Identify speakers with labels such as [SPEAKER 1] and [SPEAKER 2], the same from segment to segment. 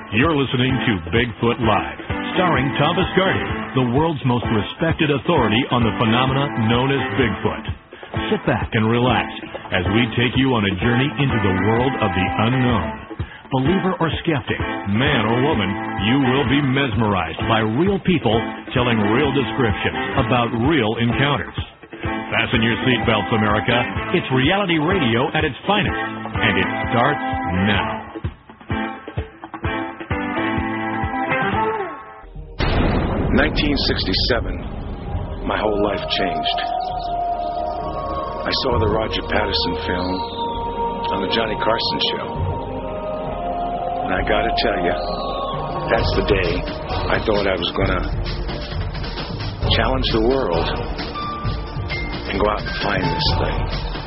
[SPEAKER 1] You're listening to Bigfoot Live, starring Tom Biscardi, the world's most respected authority on the phenomena known as Bigfoot. Sit back and relax as we take you on a journey into the world of the unknown. Believer or skeptic, man or woman, you will be mesmerized by real people telling real descriptions about real encounters. Fasten your seatbelts, America. It's reality radio at its finest, and it starts now.
[SPEAKER 2] 1967, my whole life changed. I saw the Roger Patterson film on the Johnny Carson show. And I gotta tell you, that's the day I thought I was gonna challenge the world and go out and find this thing.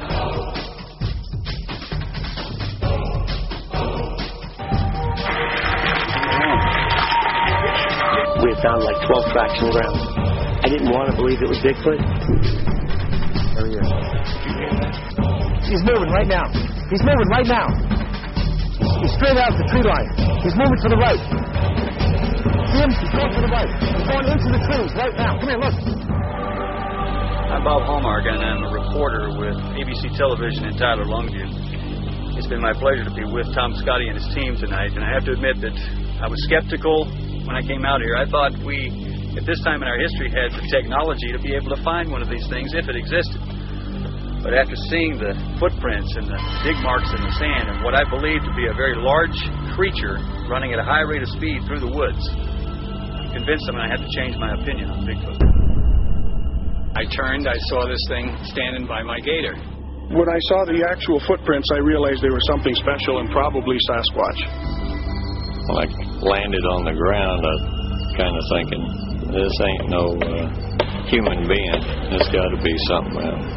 [SPEAKER 3] We had found like 12 tracks in the ground. I didn't want to believe it was Bigfoot. There he is. He's moving right now. He's moving right now. He's straight out the tree line. He's moving to the right. See him? He's going to the right. He's going into the trees right now. Come here, look.
[SPEAKER 4] I'm Bob Hallmark, and I'm a reporter with ABC Television in Tyler, Longview. It's been my pleasure to be with Tom Biscardi and his team tonight, and I have to admit that I was skeptical when I came out here. I thought we, at this time in our history, had the technology to be able to find one of these things if it existed. But after seeing the footprints and the dig marks in the sand and what I believe to be a very large creature running at a high rate of speed through the woods, I'm convinced that I had to change my opinion on Bigfoot.
[SPEAKER 5] I turned, I saw this thing standing by my gator.
[SPEAKER 6] When I saw the actual footprints, I realized they were something special and probably Sasquatch.
[SPEAKER 7] When I landed on the ground, I was kind of thinking, this ain't no human being. This got to be something else.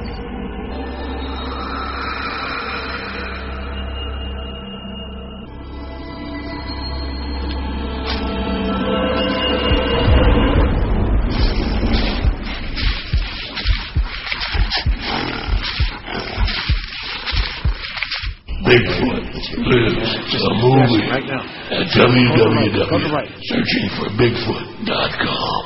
[SPEAKER 8] Bigfoot lives the movie
[SPEAKER 6] right now.
[SPEAKER 8] At www.searchingforbigfoot.com.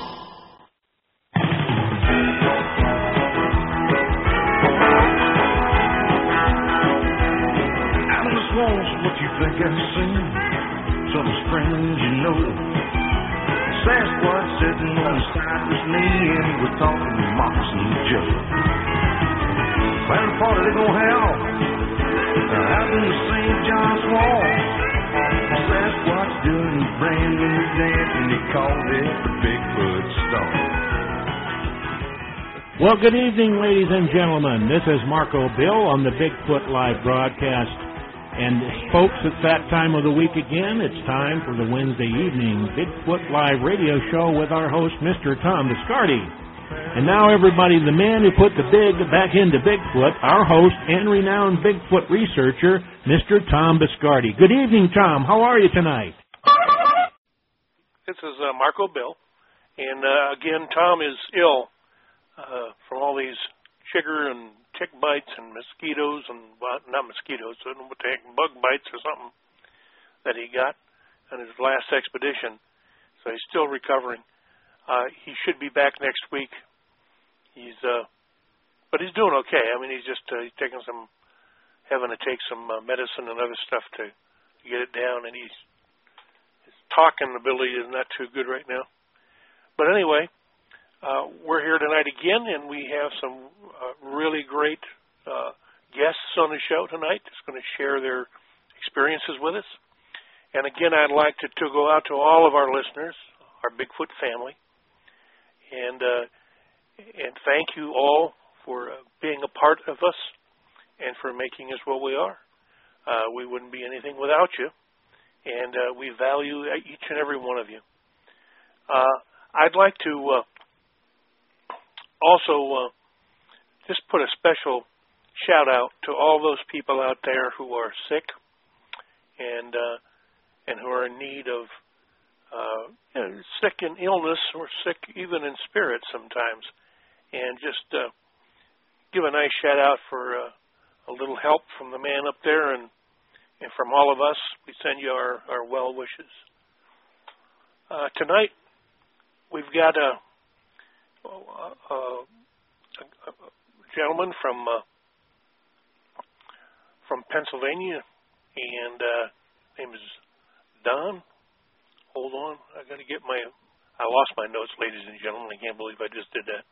[SPEAKER 9] Out of the swamps, what you think I've seen? Something strange, you know. Sasquatch sitting on the cypress knee, and we're talking Moccasin Joe. Final party they gonna have out in the St. John Swamp. Sasquatch doing his brand new dance, and he called it the Bigfoot Stomp.
[SPEAKER 10] Well, good evening, ladies and gentlemen. This is Marco Bill on the Bigfoot Live broadcast. And folks, it's that time of the week again. It's time for the Wednesday evening Bigfoot Live radio show with our host, Mr. Tom Biscardi. And now, everybody, the man who put the big back into Bigfoot, our host and renowned Bigfoot researcher, Mr. Tom Biscardi. Good evening, Tom. How are you tonight?
[SPEAKER 6] This is Marco Bill. And again, Tom is ill from all these chigger and tick bites and mosquitoes and, well, not mosquitoes, I don't know what the heck, bug bites or something that he got on his last expedition. So he's still recovering. He should be back next week. But he's doing okay. I mean, he's just he's having to take some medicine and other stuff to get it down, and his talking ability is not too good right now. But anyway, we're here tonight again, and we have some really great guests on the show tonight that's going to share their experiences with us. And again, I'd like to go out to all of our listeners, our Bigfoot family, and thank you all for being a part of us and for making us what we are. We wouldn't be anything without you, and we value each and every one of you. I'd like to also just put a special shout out to all those people out there who are sick and who are in need of sick in illness or sick even in spirit sometimes, and just give a nice shout out for a little help from the man up there, and from all of us, we send you our well wishes. Tonight, we've got a gentleman from Pennsylvania, and name is Don. Hold on, I lost my notes, ladies and gentlemen. I can't believe I just did that.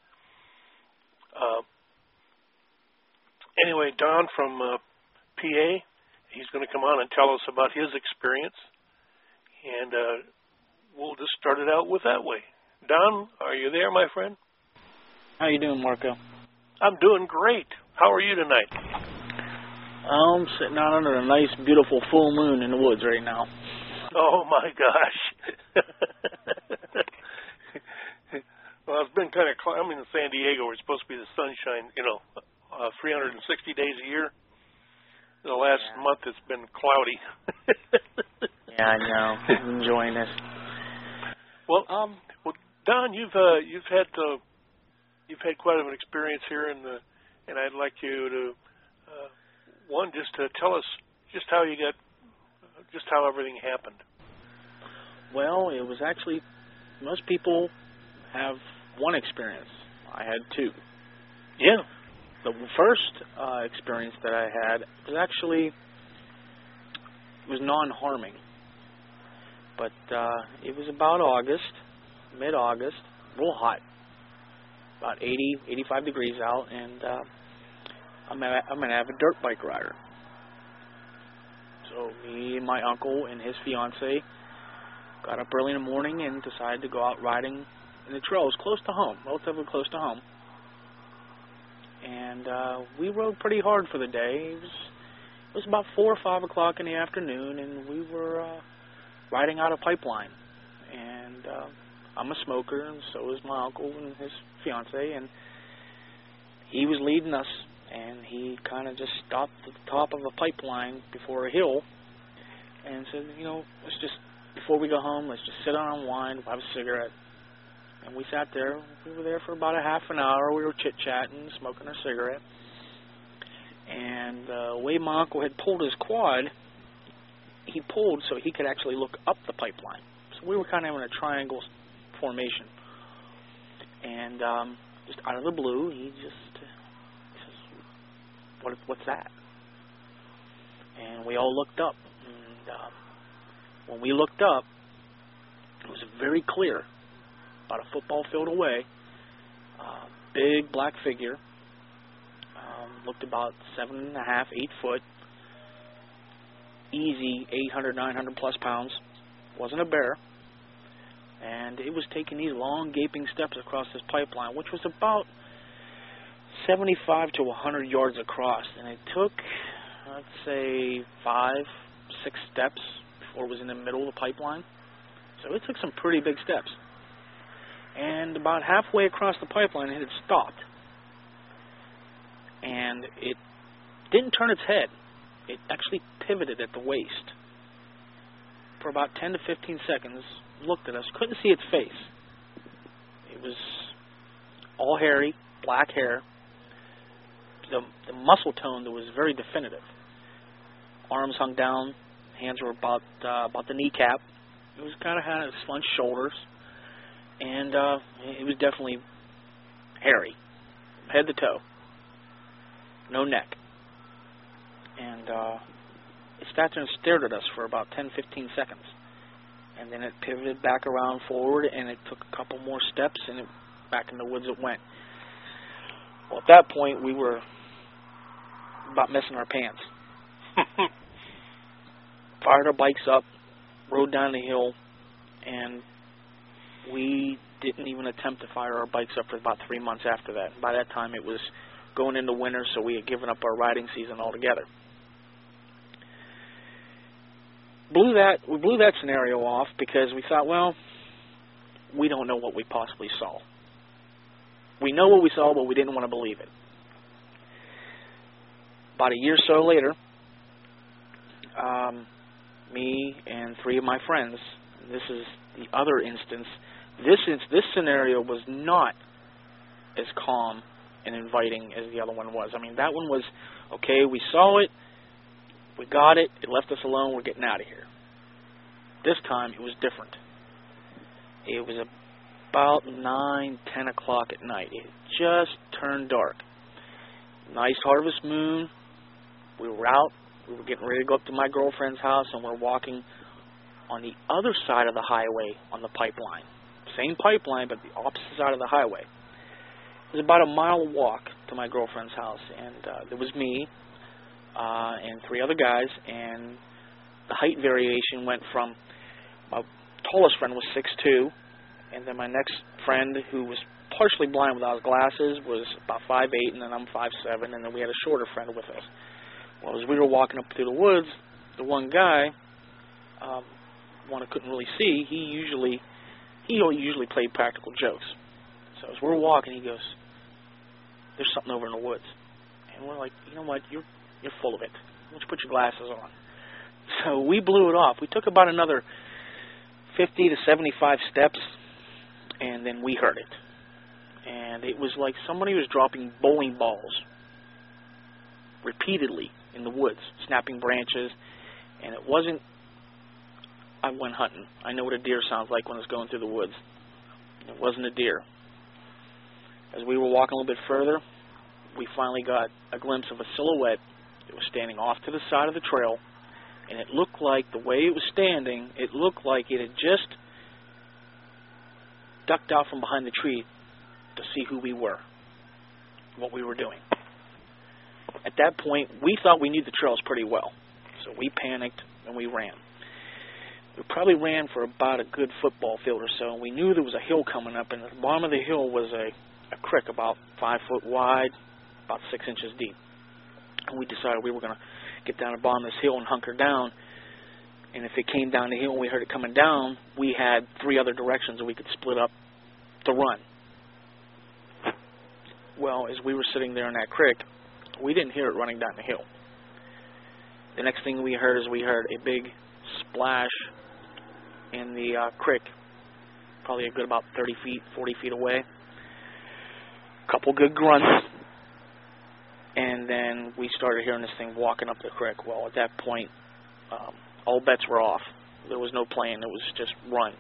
[SPEAKER 6] Anyway, Don from PA, he's going to come on and tell us about his experience, and we'll just start it out with that way. Don, are you there, my friend?
[SPEAKER 11] How you doing, Marco?
[SPEAKER 6] I'm doing great. How are you tonight?
[SPEAKER 11] I'm sitting out under a nice, beautiful full moon in the woods right now.
[SPEAKER 6] Oh, my gosh. Well, it's been kind of I'm in San Diego, where it's supposed to be the sunshine, 360 days a year. The last month it's been cloudy.
[SPEAKER 11] Yeah, I know. I'm enjoying this.
[SPEAKER 6] Well, Don, you've had quite an experience here, and I'd like you to just to tell us just how everything happened.
[SPEAKER 11] Well, it was actually, most people have one experience. I had two.
[SPEAKER 6] Yeah.
[SPEAKER 11] The first experience that I had was non-harming. But it was about mid-August, real hot, about 80, 85 degrees out, and I'm an avid dirt bike rider. So me and my uncle and his fiance got up early in the morning and decided to go out riding in the trails close to home, relatively close to home. And we rode pretty hard for the day. It was about 4 or 5 o'clock in the afternoon, and we were riding out a pipeline. And I'm a smoker, and so is my uncle and his fiance, and he was leading us, and he kind of just stopped at the top of a pipeline before a hill and said, let's just, before we go home, let's just sit down and unwind, have a cigarette. And we sat there. We were there for about a half an hour. We were chit-chatting, smoking a cigarette. And the way my uncle had pulled his quad, he pulled so he could actually look up the pipeline. So we were kind of in a triangle formation. And just out of the blue, he says, what's that? And we all looked up. And when we looked up, it was very clear. About a football field away, big black figure, looked about 7.5, 8 foot, easy 800, 900 plus pounds, wasn't a bear, and it was taking these long gaping steps across this pipeline, which was about 75 to 100 yards across, and it took, let's say, 5, 6 steps before it was in the middle of the pipeline, so it took some pretty big steps. And about halfway across the pipeline, it had stopped. And it didn't turn its head. It actually pivoted at the waist. For about 10 to 15 seconds, looked at us, couldn't see its face. It was all hairy, black hair. The muscle tone that was very definitive. Arms hung down, hands were about the kneecap. It was kind of had slunched shoulders. And it was definitely hairy, head to toe, no neck. And it sat there and stared at us for about 10, 15 seconds. And then it pivoted back around forward, and it took a couple more steps, and back in the woods it went. Well, at that point, we were about missing our pants. Fired our bikes up, rode down the hill, and we didn't even attempt to fire our bikes up for about 3 months after that. By that time, it was going into winter, so we had given up our riding season altogether. We blew that scenario off because we thought, well, we don't know what we possibly saw. We know what we saw, but we didn't want to believe it. About a year or so later, me and 3 of my friends, this is the other instance. This scenario was not as calm and inviting as the other one was. I mean, that one was, okay, we saw it, we got it, it left us alone, we're getting out of here. This time, it was different. It was about 9, 10 o'clock at night. It just turned dark. Nice harvest moon. We were out. We were getting ready to go up to my girlfriend's house, and we're walking on the other side of the highway on the pipeline. Same pipeline, but the opposite side of the highway. It was about a mile walk to my girlfriend's house, and there was me and 3 other guys, and the height variation went from my tallest friend was 6'2", and then my next friend, who was partially blind without glasses, was about 5'8", and then I'm 5'7", and then we had a shorter friend with us. Well, as we were walking up through the woods, the one guy, one I couldn't really see, he usually played practical jokes. So as we're walking, he goes, "There's something over in the woods." And we're like, "You know what? You're full of it. Why don't you put your glasses on?" So we blew it off. We took about another 50 to 75 steps, and then we heard it. And it was like somebody was dropping bowling balls repeatedly in the woods, snapping branches, and it wasn't, I went hunting. I know what a deer sounds like when it's going through the woods. It wasn't a deer. As we were walking a little bit further, we finally got a glimpse of a silhouette that was standing off to the side of the trail, and it looked like, the way it was standing, it looked like it had just ducked out from behind the tree to see who we were, what we were doing. At that point, we thought we knew the trails pretty well, so we panicked and we ran. We probably ran for about a good football field or so, and we knew there was a hill coming up, and at the bottom of the hill was a creek about 5 foot wide, about 6 inches deep. And we decided we were going to get down the bottom of this hill and hunker down, and if it came down the hill and we heard it coming down, we had 3 other directions that we could split up to run. Well, as we were sitting there in that creek, we didn't hear it running down the hill. The next thing we heard is we heard a big splash in the creek, probably a good about 30 feet, 40 feet away. A couple good grunts, and then we started hearing this thing walking up the creek. Well, at that point, all bets were off. There was no plan. It was just run.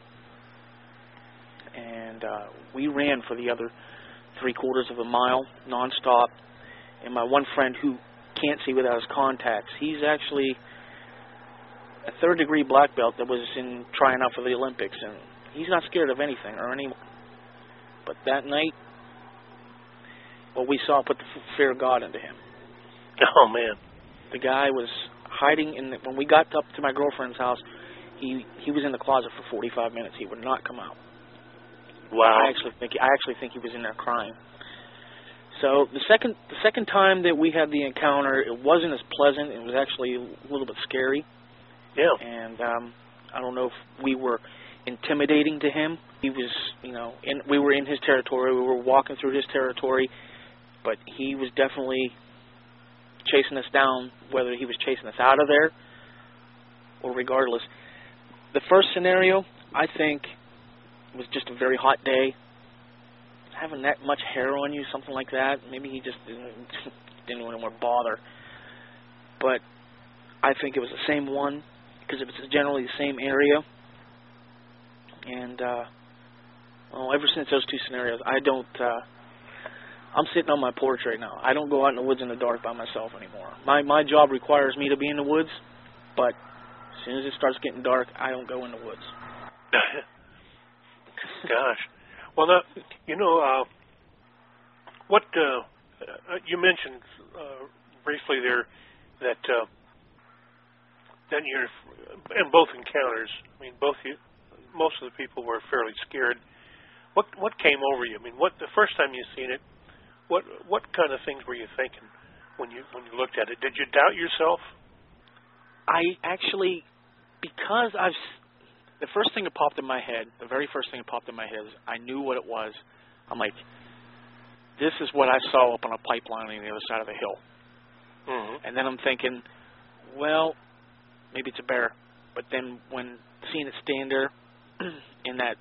[SPEAKER 11] And we ran for the other 3/4 of a mile nonstop. And my one friend who can't see without his contacts, he's actually a 3rd-degree black belt that was in trying out for the Olympics, and he's not scared of anything or anyone. But that night, what we saw put the fear of God into him.
[SPEAKER 6] Oh, man.
[SPEAKER 11] The guy was hiding in when we got up to my girlfriend's house, he was in the closet for 45 minutes. He would not come out.
[SPEAKER 6] Wow.
[SPEAKER 11] I actually think he was in there crying. So the second time that we had the encounter, it wasn't as pleasant. It was actually a little bit scary.
[SPEAKER 6] Yeah.
[SPEAKER 11] And I don't know if we were intimidating to him. He was, we were in his territory. We were walking through his territory, but he was definitely chasing us down, whether he was chasing us out of there or regardless. The first scenario, I think, was just a very hot day. Having that much hair on you, something like that, maybe he just didn't want to more bother. But I think it was the same one, because it was generally the same area. And, ever since those 2 scenarios, I'm sitting on my porch right now. I don't go out in the woods in the dark by myself anymore. My job requires me to be in the woods, but as soon as it starts getting dark, I don't go in the woods.
[SPEAKER 6] Gosh. Well, now, what you mentioned briefly there that then you're in both encounters. I mean, most of the people were fairly scared. What came over you? I mean, the first time you seen it, what kind of things were you thinking when you looked at it? Did you doubt yourself?
[SPEAKER 11] I actually, because the first thing that popped in my head, the very first thing that popped in my head is I knew what it was. I'm like, this is what I saw up on a pipeline on the other side of the hill. Mm-hmm. And then I'm thinking, well, maybe it's a bear. But then when seeing it stand there in that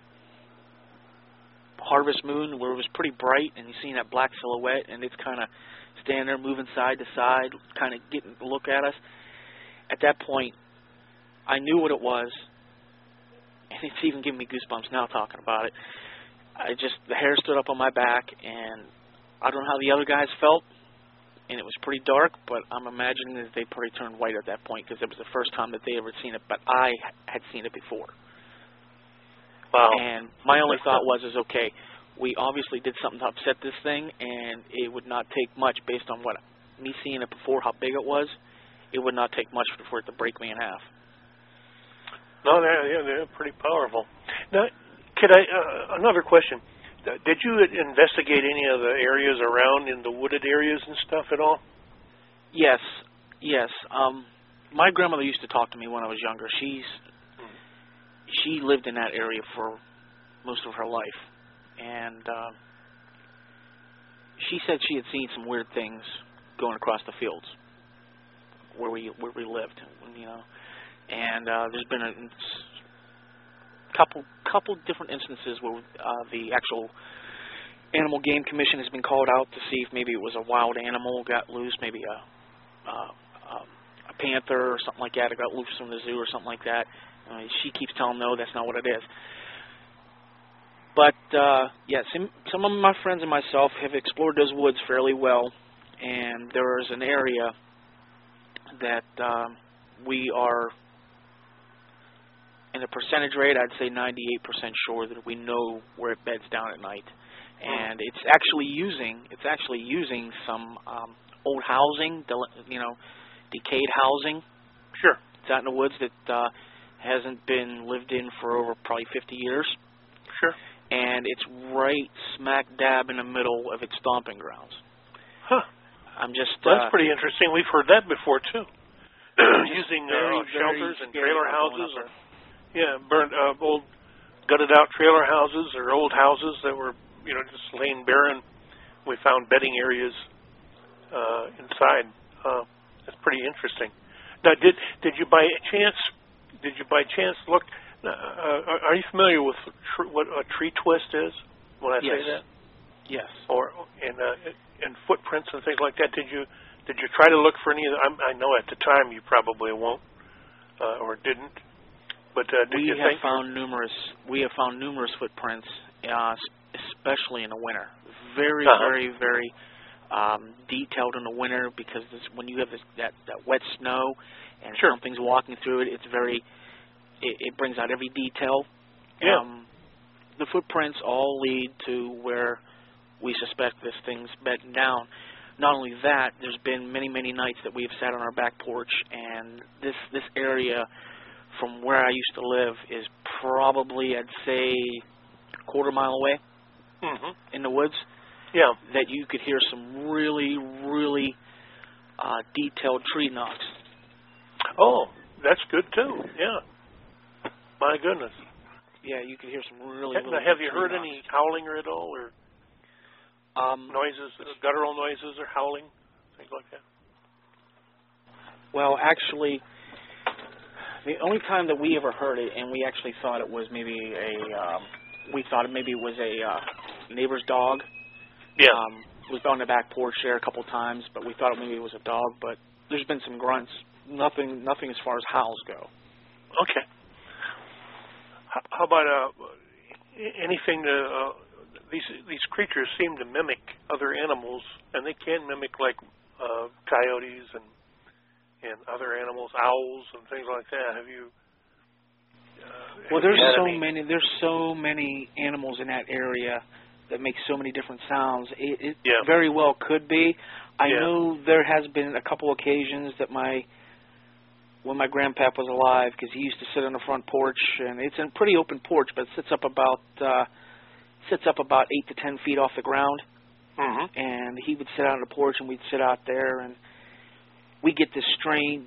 [SPEAKER 11] harvest moon where it was pretty bright and you seeing that black silhouette and it's kind of standing there moving side to side, kind of getting a look at us, at that point, I knew what it was. and it's even giving me goosebumps now talking about it. The hair stood up on my back, and I don't know how the other guys felt, and it was pretty dark, but I'm imagining that they probably turned white at that point because it was the first time that they ever seen it, but I had seen it before.
[SPEAKER 6] Wow.
[SPEAKER 11] And my only thought was, okay, we obviously did something to upset this thing, and it would not take much based on me seeing it before, how big it was. It would not take much for it to break me in half.
[SPEAKER 6] No, they're pretty powerful. Now, another question. Did you investigate any of the areas around in the wooded areas and stuff at all?
[SPEAKER 11] Yes. My grandmother used to talk to me when I was younger. She lived in that area for most of her life, and she said she had seen some weird things going across the fields where we lived, you know. And there's been a couple different instances where the actual Animal Game Commission has been called out to see if maybe it was a wild animal got loose, maybe a panther or something like that, it got loose from the zoo or something like that. She keeps telling them, no, that's not what it is. But, some of my friends and myself have explored those woods fairly well, and there is an area that we are, in a percentage rate, I'd say 98% sure that we know where it beds down at night. And it's actually using some old housing, decayed housing.
[SPEAKER 6] Sure.
[SPEAKER 11] It's out in the woods that hasn't been lived in for over probably 50 years.
[SPEAKER 6] Sure.
[SPEAKER 11] And it's right smack dab in the middle of its stomping grounds.
[SPEAKER 6] Huh. That's pretty interesting. We've heard that before, too. Using shelters and trailer houses. Burnt, old gutted out trailer houses or old houses that were, just laying barren. We found bedding areas inside. That's pretty interesting. Now, did you by chance look? Are you familiar with what a tree twist is? When I say that,
[SPEAKER 11] yes.
[SPEAKER 6] Or and footprints and things like that. Did you try to look for any of them? I know at the time you probably won't or didn't. But
[SPEAKER 11] we have found numerous footprints, especially in the winter. Very, very, very detailed in the winter because when you have that wet snow and something's walking through it, it brings out every detail.
[SPEAKER 6] Yeah.
[SPEAKER 11] The footprints all lead to where we suspect this thing's bedding down. Not only that, there's been many, many nights that we've sat on our back porch, and this area from where I used to live is probably, I'd say, a quarter mile away in the woods.
[SPEAKER 6] Yeah. That
[SPEAKER 11] you could hear some really, really detailed tree knocks.
[SPEAKER 6] Oh, that's good too. Yeah. My goodness.
[SPEAKER 11] Yeah, you could hear some really.
[SPEAKER 6] Have you heard any howling at all, or noises, guttural noises, or howling, things like that?
[SPEAKER 11] Well, actually, the only time that we ever heard it, and we actually thought it was maybe a neighbor's dog.
[SPEAKER 6] Yeah.
[SPEAKER 11] Was on the back porch there a couple times, but we thought maybe it was a dog. But there's been some grunts. Nothing as far as howls go.
[SPEAKER 6] Okay. How about anything? These creatures seem to mimic other animals, and they can mimic like coyotes and other animals, owls and things like that. Have you?
[SPEAKER 11] Well, there's so many animals in that area that make so many different sounds. It very well could be. I know there has been a couple occasions that when my grandpap was alive, because he used to sit on the front porch, and it's a pretty open porch, but it sits up about 8 to 10 feet off the ground.
[SPEAKER 6] Mm-hmm.
[SPEAKER 11] And he would sit out on the porch, and we'd sit out there, and we get this strange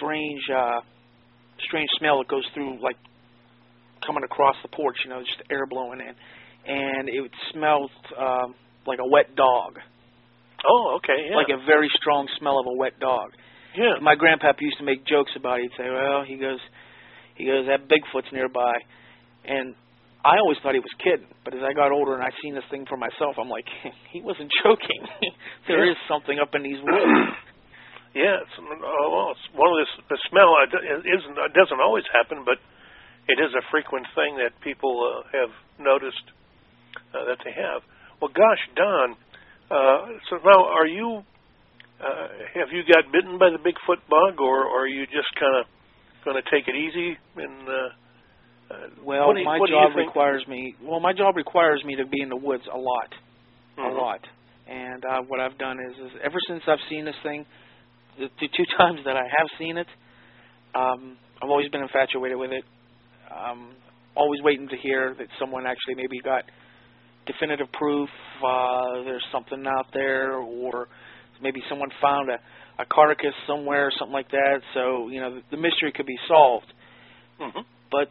[SPEAKER 11] smell that goes through, like coming across the porch, just air blowing in, and it smelled like a wet dog.
[SPEAKER 6] Oh, okay, yeah.
[SPEAKER 11] Like a very strong smell of a wet dog.
[SPEAKER 6] Yeah.
[SPEAKER 11] My grandpap used to make jokes about it. He'd say, well, he goes, that Bigfoot's nearby. And I always thought he was kidding. But as I got older and I seen this thing for myself, I'm like, he wasn't joking. There is something up in these woods.
[SPEAKER 6] Yeah, it's one of the smell. It doesn't always happen, but it is a frequent thing that people have noticed that they have. Well, gosh, Don, so now are you, have you got bitten by the Bigfoot bug, or are you just kind of going to take it easy? And
[SPEAKER 11] well, my job requires me to be in the woods a lot, a lot. And what I've done is ever since I've seen this thing, the 2 times that I have seen it, I've always been infatuated with it. Always waiting to hear that someone actually maybe got definitive proof there's something out there, or maybe someone found a carcass somewhere or something like that, so the mystery could be solved. But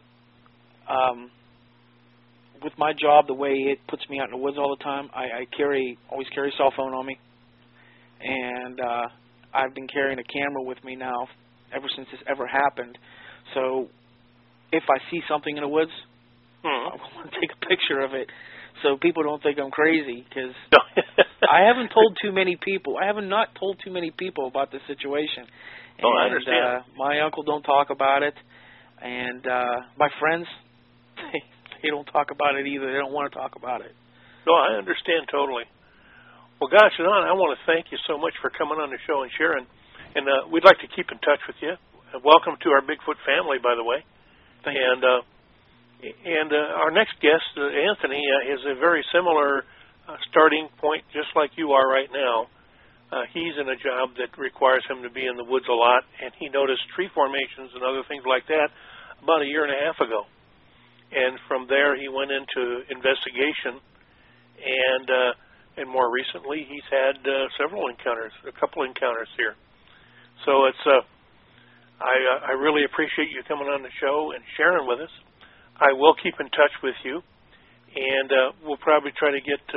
[SPEAKER 11] with my job, the way it puts me out in the woods all the time, I always carry a cell phone on me, and I've been carrying a camera with me now ever since this ever happened. So if I see something in the woods, I want to take a picture of it so people don't think I'm crazy, because I haven't told too many people. I have not told too many people about this situation.
[SPEAKER 6] And, I understand.
[SPEAKER 11] My uncle don't talk about it, and my friends, they don't talk about it either. They don't want to talk about it.
[SPEAKER 6] No, I understand totally. Well, gosh, Don, I want to thank you so much for coming on the show and sharing. And we'd like to keep in touch with you. Welcome to our Bigfoot family, by the way.
[SPEAKER 11] Thank you.
[SPEAKER 6] And our next guest, Anthony, is a very similar starting point, just like you are right now. He's in a job that requires him to be in the woods a lot, and he noticed tree formations and other things like that about 1.5 years ago. And from there, he went into investigation, and more recently, he's had several encounters, a couple encounters here. So it's I really appreciate you coming on the show and sharing with us. I will keep in touch with you, and we'll probably try to get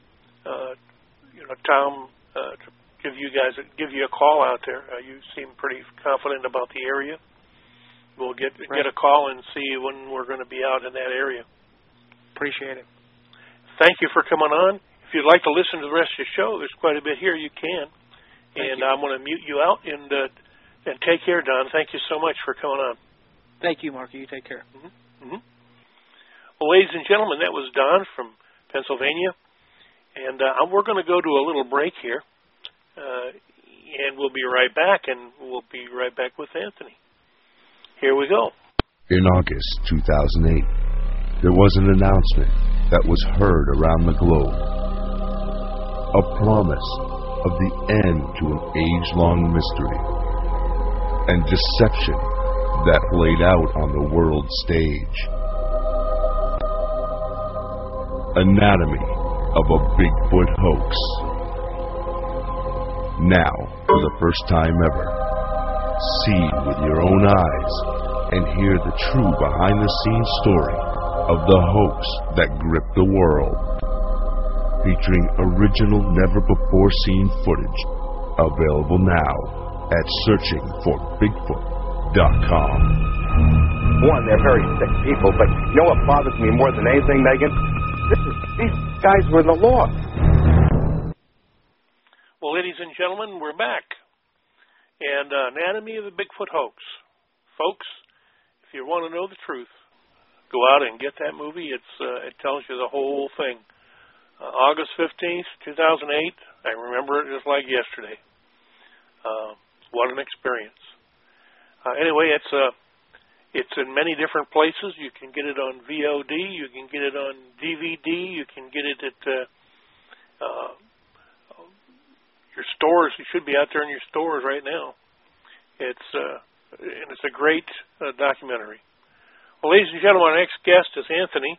[SPEAKER 6] Tom to give you a call out there. You seem pretty confident about the area. We'll get a call and see when we're going to be out in that area.
[SPEAKER 11] Appreciate it.
[SPEAKER 6] Thank you for coming on. If you'd like to listen to the rest of the show, there's quite a bit here. You can.
[SPEAKER 11] Thank you.
[SPEAKER 6] I'm going to mute you out, and take care, Don. Thank you so much for coming on.
[SPEAKER 11] Thank you, Mark. You take care.
[SPEAKER 6] Well, ladies and gentlemen, that was Don from Pennsylvania, and we're going to go to a little break here, and we'll be right back, and we'll be right back with Anthony. Here we go.
[SPEAKER 12] In August 2008, there was an announcement that was heard around the globe. A promise of the end to an age-long mystery and deception that played out on the world stage. Anatomy of a Bigfoot hoax. Now, for the first time ever, see with your own eyes and hear the true behind-the-scenes story of the hoax that gripped the world. Featuring original, never-before-seen footage. Available now at searchingforbigfoot.com.
[SPEAKER 13] One, they're very sick people, but you know what bothers me more than anything, Megan? These guys were the law.
[SPEAKER 6] Well, ladies and gentlemen, we're back. And Anatomy of the Bigfoot Hoax. Folks, if you want to know the truth, go out and get that movie. It tells you the whole thing. August 15th, 2008. I remember it just like yesterday. What an experience. Anyway, it's in many different places. You can get it on VOD. You can get it on DVD. You can get it at your stores. It should be out there in your stores right now. And it's a great documentary. Well, ladies and gentlemen, our next guest is Anthony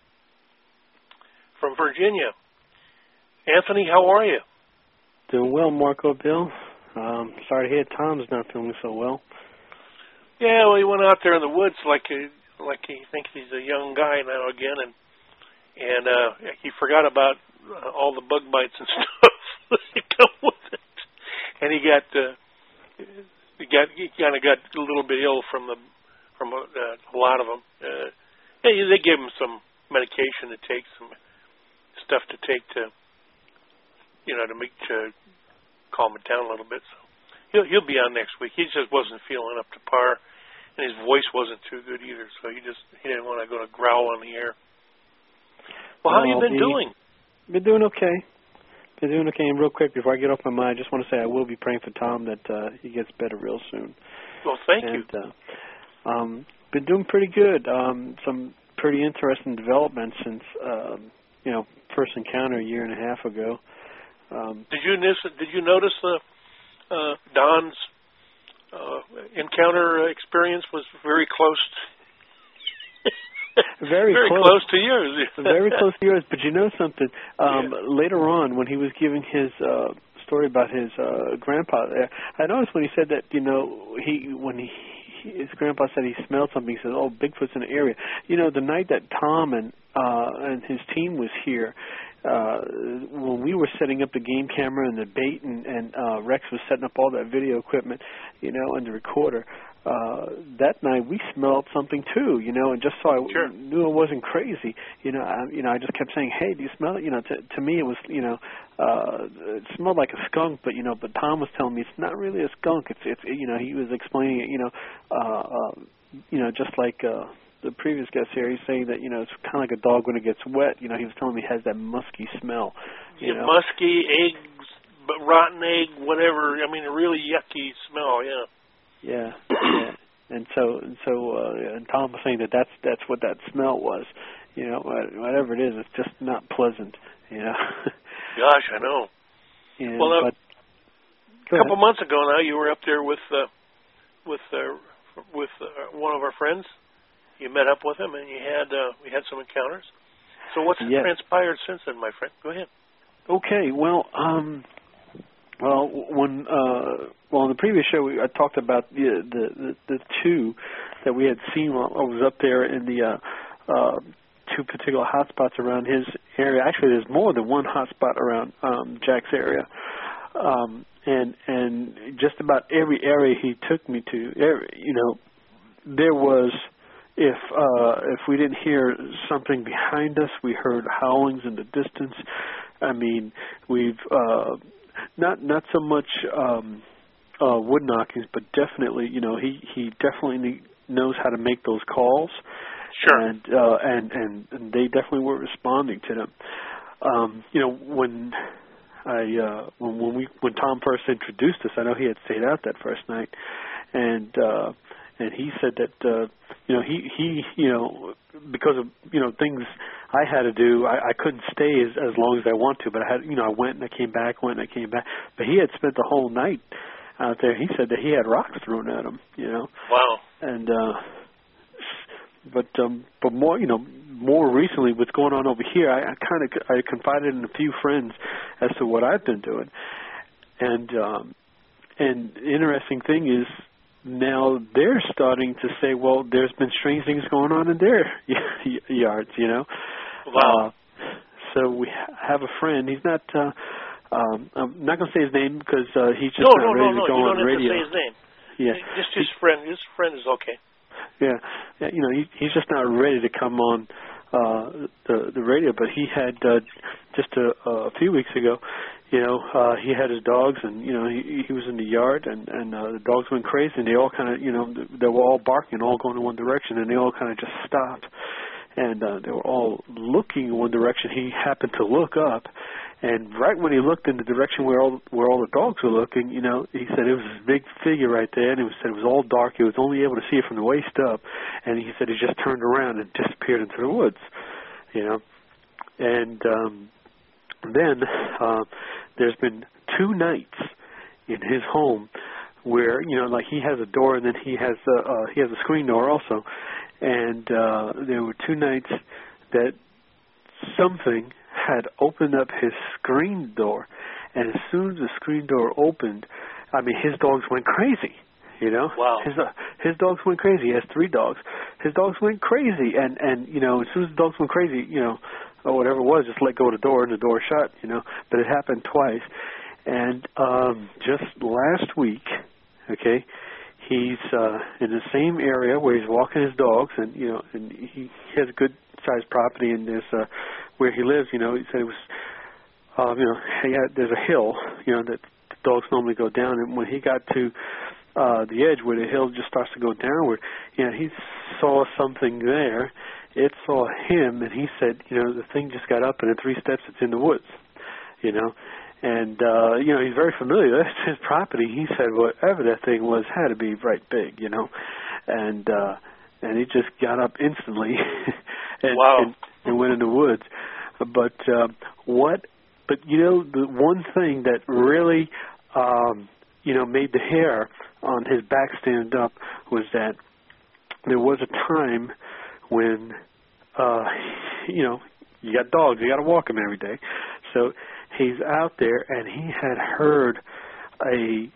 [SPEAKER 6] from Virginia. Anthony, how are you?
[SPEAKER 14] Doing well, Marco Bill. Sorry to hear Tom's not feeling so well.
[SPEAKER 6] Yeah, well, he went out there in the woods like he thinks he's a young guy now again, and he forgot about all the bug bites and stuff that come with it, and he kind of got a little bit ill from a lot of them. They gave him some medication to take, some stuff to take to calm it down a little bit. So he'll be on next week. He just wasn't feeling up to par, and his voice wasn't too good either, so he didn't want to go to growl on the air. Well, how have you been doing?
[SPEAKER 14] Been doing okay. Been doing okay. And real quick, before I get off my mind, I just want to say I will be praying for Tom that he gets better real soon.
[SPEAKER 6] Well, thank you.
[SPEAKER 14] Been doing pretty good. Some pretty interesting developments since first encounter a year and a half ago.
[SPEAKER 6] Did you notice Don's encounter experience was very close?
[SPEAKER 14] Very
[SPEAKER 6] close to yours.
[SPEAKER 14] Very close to yours. But you know something? Later on, when he was giving his story about his grandpa there, I noticed when he said that, his grandpa said he smelled something, he said, "Oh, Bigfoot's in the area." The night that Tom and his team was here, when we were setting up the game camera and the bait, and Rex was setting up all that video equipment, and the recorder, that night we smelled something too, and just so I knew it wasn't crazy. I just kept saying, "Hey, do you smell it?" To me it was, it smelled like a skunk, but but Tom was telling me it's not really a skunk. It's he was explaining it, just like the previous guest here, he's saying that it's kind of like a dog when it gets wet. He was telling me it has that musky smell.
[SPEAKER 6] Musky, eggs, rotten egg, whatever. I mean, a really yucky smell.
[SPEAKER 14] Yeah. And Tom was saying that's what that smell was. Whatever it is, it's just not pleasant.
[SPEAKER 6] Gosh, I know.
[SPEAKER 14] Yeah,
[SPEAKER 6] well, a couple months ago now, you were up there with one of our friends. You met up with him, and we had some encounters. So what's transpired since then, my friend? Go ahead.
[SPEAKER 14] Okay. Well, in the previous show, I talked about the two that we had seen while I was up there in the two particular hot spots around his area. Actually, there's more than one hot spot around Jack's area. And just about every area he took me to, there was, if we didn't hear something behind us, we heard howlings in the distance. I mean, we've not so much wood knockings, but definitely, he definitely knows how to make those calls.
[SPEAKER 6] Sure.
[SPEAKER 14] And they definitely were responding to them. When Tom first introduced us, I know he had stayed out that first night, and he said that he because of things I had to do, I couldn't stay as long as I want to, but I had I went and I came back, but he had spent the whole night out there. He said that he had rocks thrown at him.
[SPEAKER 6] Wow.
[SPEAKER 14] And but more recently, what's going on over here, I confided in a few friends as to what I've been doing, and the interesting thing is now they're starting to say, well, there's been strange things going on in their yards,
[SPEAKER 6] Wow.
[SPEAKER 14] So we have a friend. He's not. I'm not going to say his name because he's just not ready to go on the radio.
[SPEAKER 6] You don't have to say his name.
[SPEAKER 14] Yeah.
[SPEAKER 6] Just his friend. His friend is okay.
[SPEAKER 14] Yeah, he's just not ready to come on the radio. But he had just a few weeks ago. He had his dogs, and he was in the yard, and the dogs went crazy, and they all kind of they were all barking, all going in one direction, and they all kind of just stopped, and they were all looking in one direction. He happened to look up. And right when he looked in the direction where all the dogs were looking, he said it was this big figure right there, and he said it was all dark. He was only able to see it from the waist up, and he said he just turned around and disappeared into the woods, And then there's been 2 nights in his home where like he has a door, and then he has a screen door also, and there were 2 nights that something had opened up his screen door, and as soon as the screen door opened, I mean, his dogs went crazy,
[SPEAKER 6] Wow.
[SPEAKER 14] His dogs went crazy. He has 3 dogs. His dogs went crazy, and as soon as the dogs went crazy, or whatever it was, just let go of the door, and the door shut, but it happened twice. And just last week, okay, he's in the same area where he's walking his dogs, and and he has a good sized property, and there's where he lives, he said it was, there's a hill, that the dogs normally go down, and when he got to the edge where the hill just starts to go downward. He saw something there. It saw him, and he said, the thing just got up, and in 3 steps it's in the woods, And, he's very familiar. That's his property. He said whatever that thing was had to be right big, And he just got up instantly and went in the woods. But the one thing that really, made the hair on his back stand up was that there was a time when, you got dogs, you got to walk them every day. So he's out there, and he had heard a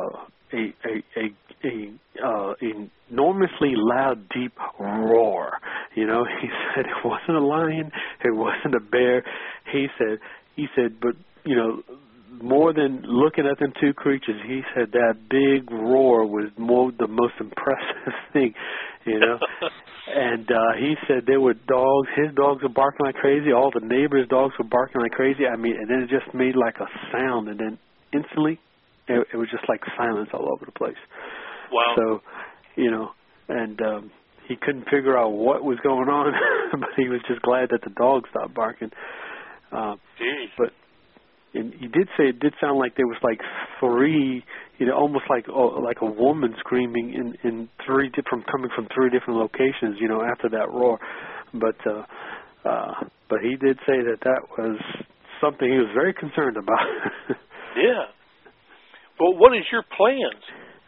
[SPEAKER 14] enormously loud, deep roar. He said it wasn't a lion, it wasn't a bear. He said, but more than looking at them 2 creatures, he said that big roar was the most impressive thing, And he said there were dogs. His dogs were barking like crazy. All the neighbors' dogs were barking like crazy. And then it just made like a sound, and then instantly, it was just like silence all over the place.
[SPEAKER 6] Wow.
[SPEAKER 14] So, and he couldn't figure out what was going on, but he was just glad that the dogs stopped barking. But and he did say it did sound like there was like 3, almost like a woman screaming in 3 different, coming from 3 different locations, after that roar. But he did say that was something he was very concerned about.
[SPEAKER 6] Yeah. Well, what is your plans?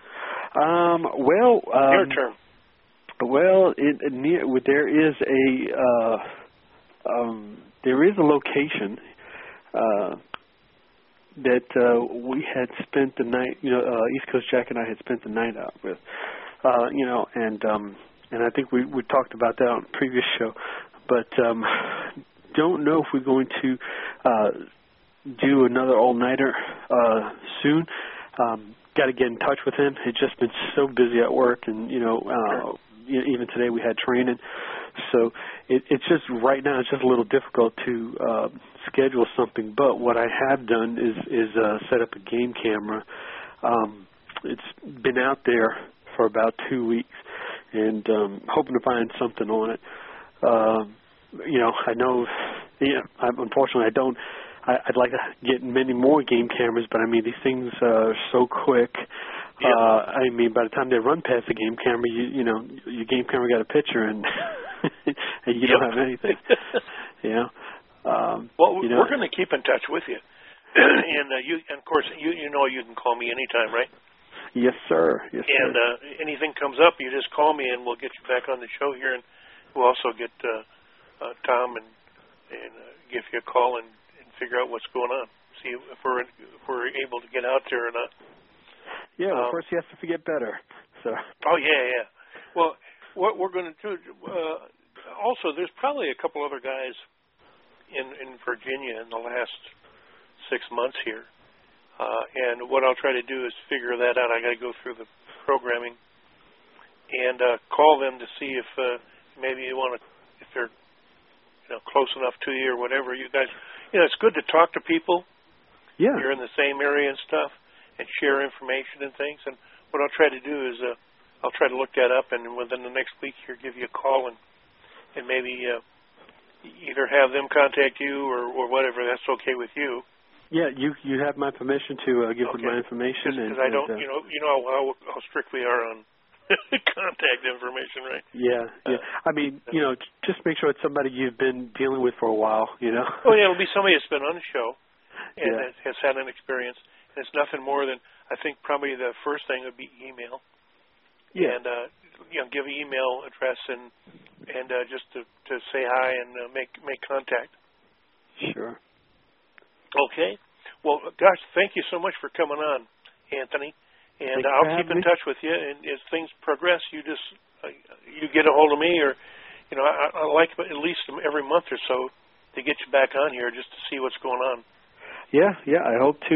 [SPEAKER 6] Near term.
[SPEAKER 14] Well, there is a location that we had spent the night. East Coast Jack and I had spent the night out with. And I think we talked about that on a previous show, but don't know if we're going to do another all-nighter soon. Got to get in touch with him. He's just been so busy at work, and even today we had training. So it's just right now it's just a little difficult to schedule something. But what I have done is set up a game camera. It's been out there for about 2 weeks, and hoping to find something on it. I know. Unfortunately, I don't. I'd like to get many more game cameras, but these things are so quick. Yeah. By the time they run past the game camera, your game camera got a picture, and and you don't have anything.
[SPEAKER 6] We're going to keep in touch with you, and of course, you can call me anytime, right?
[SPEAKER 14] Yes, sir. Yes,
[SPEAKER 6] and
[SPEAKER 14] sir.
[SPEAKER 6] Anything comes up, you just call me, and we'll get you back on the show here, and we'll also get Tom and give you a call and figure out what's going on. See if we're able to get out there or not.
[SPEAKER 14] Yeah, of course he has to get better. So.
[SPEAKER 6] Oh yeah. Well, what we're going to do. Also, there's probably a couple other guys in Virginia in the last 6 months here, and what I'll try to do is figure that out. I got to go through the programming and call them to see if maybe you want to, if they're close enough to you or whatever. You guys, it's good to talk to people.
[SPEAKER 14] Yeah.
[SPEAKER 6] You're in the same area and stuff, and share information and things. And what I'll try to do is I'll try to look that up, and within the next week here, give you a call and maybe either have them contact you or whatever. That's okay with you.
[SPEAKER 14] Yeah, you have my permission to give them my information.
[SPEAKER 6] Because I don't, how strict we are on contact information, right?
[SPEAKER 14] Yeah. Just make sure it's somebody you've been dealing with for a while,
[SPEAKER 6] Oh, yeah, it'll be somebody that's been on the show and has had an experience. And it's nothing more than, I think probably the first thing would be email.
[SPEAKER 14] Yeah.
[SPEAKER 6] And, give an email address and just to say hi and make contact.
[SPEAKER 14] Sure.
[SPEAKER 6] Okay. Well, gosh, thank you so much for coming on, Anthony. And I'll keep in touch with you. And as things progress, you just you get a hold of me, or I like at least every month or so to get you back on here just to see what's going on.
[SPEAKER 14] Yeah. I hope to.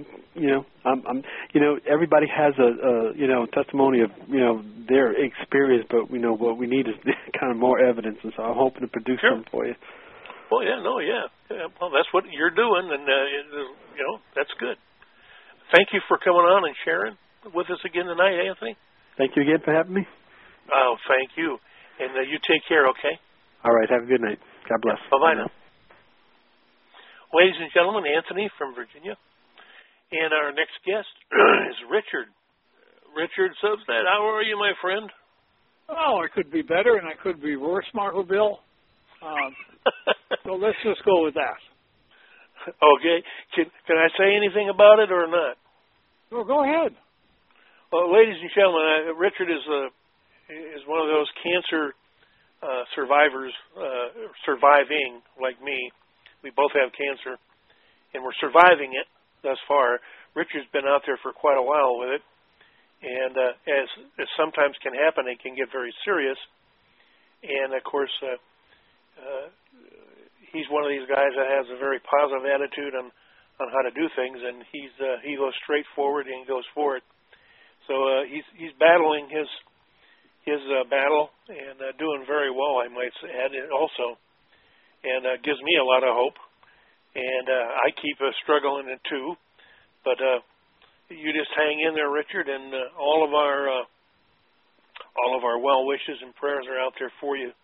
[SPEAKER 14] Everybody has a testimony of their experience, but what we need is kind of more evidence, and so I'm hoping to produce some for you.
[SPEAKER 6] Well, yeah. Well, that's what you're doing, and that's good. Thank you for coming on and sharing. with us again tonight, Anthony.
[SPEAKER 14] Thank you again for having me.
[SPEAKER 6] Oh, thank you. And you take care, okay?
[SPEAKER 14] All right. Have a good night. God bless.
[SPEAKER 6] Bye-bye now. Ladies and gentlemen, Anthony from Virginia. And our next guest is Richard. Richard Substad, how are you, my friend?
[SPEAKER 15] Oh, I could be better and I could be worse, Marco Bill. So let's just go with that.
[SPEAKER 6] Okay. Can I say anything about it or not?
[SPEAKER 15] Well, go ahead.
[SPEAKER 6] Well, ladies and gentlemen, Richard is one of those cancer survivors, surviving like me. We both have cancer, and we're surviving it thus far. Richard's been out there for quite a while with it, and as sometimes can happen, it can get very serious. And of course, he's one of these guys that has a very positive attitude on how to do things, and he goes straight forward and he goes for it. So he's battling his battle and doing very well, I might add also, and gives me a lot of hope. And I keep struggling it too, but you just hang in there, Richard, and all of our well wishes and prayers are out there for you.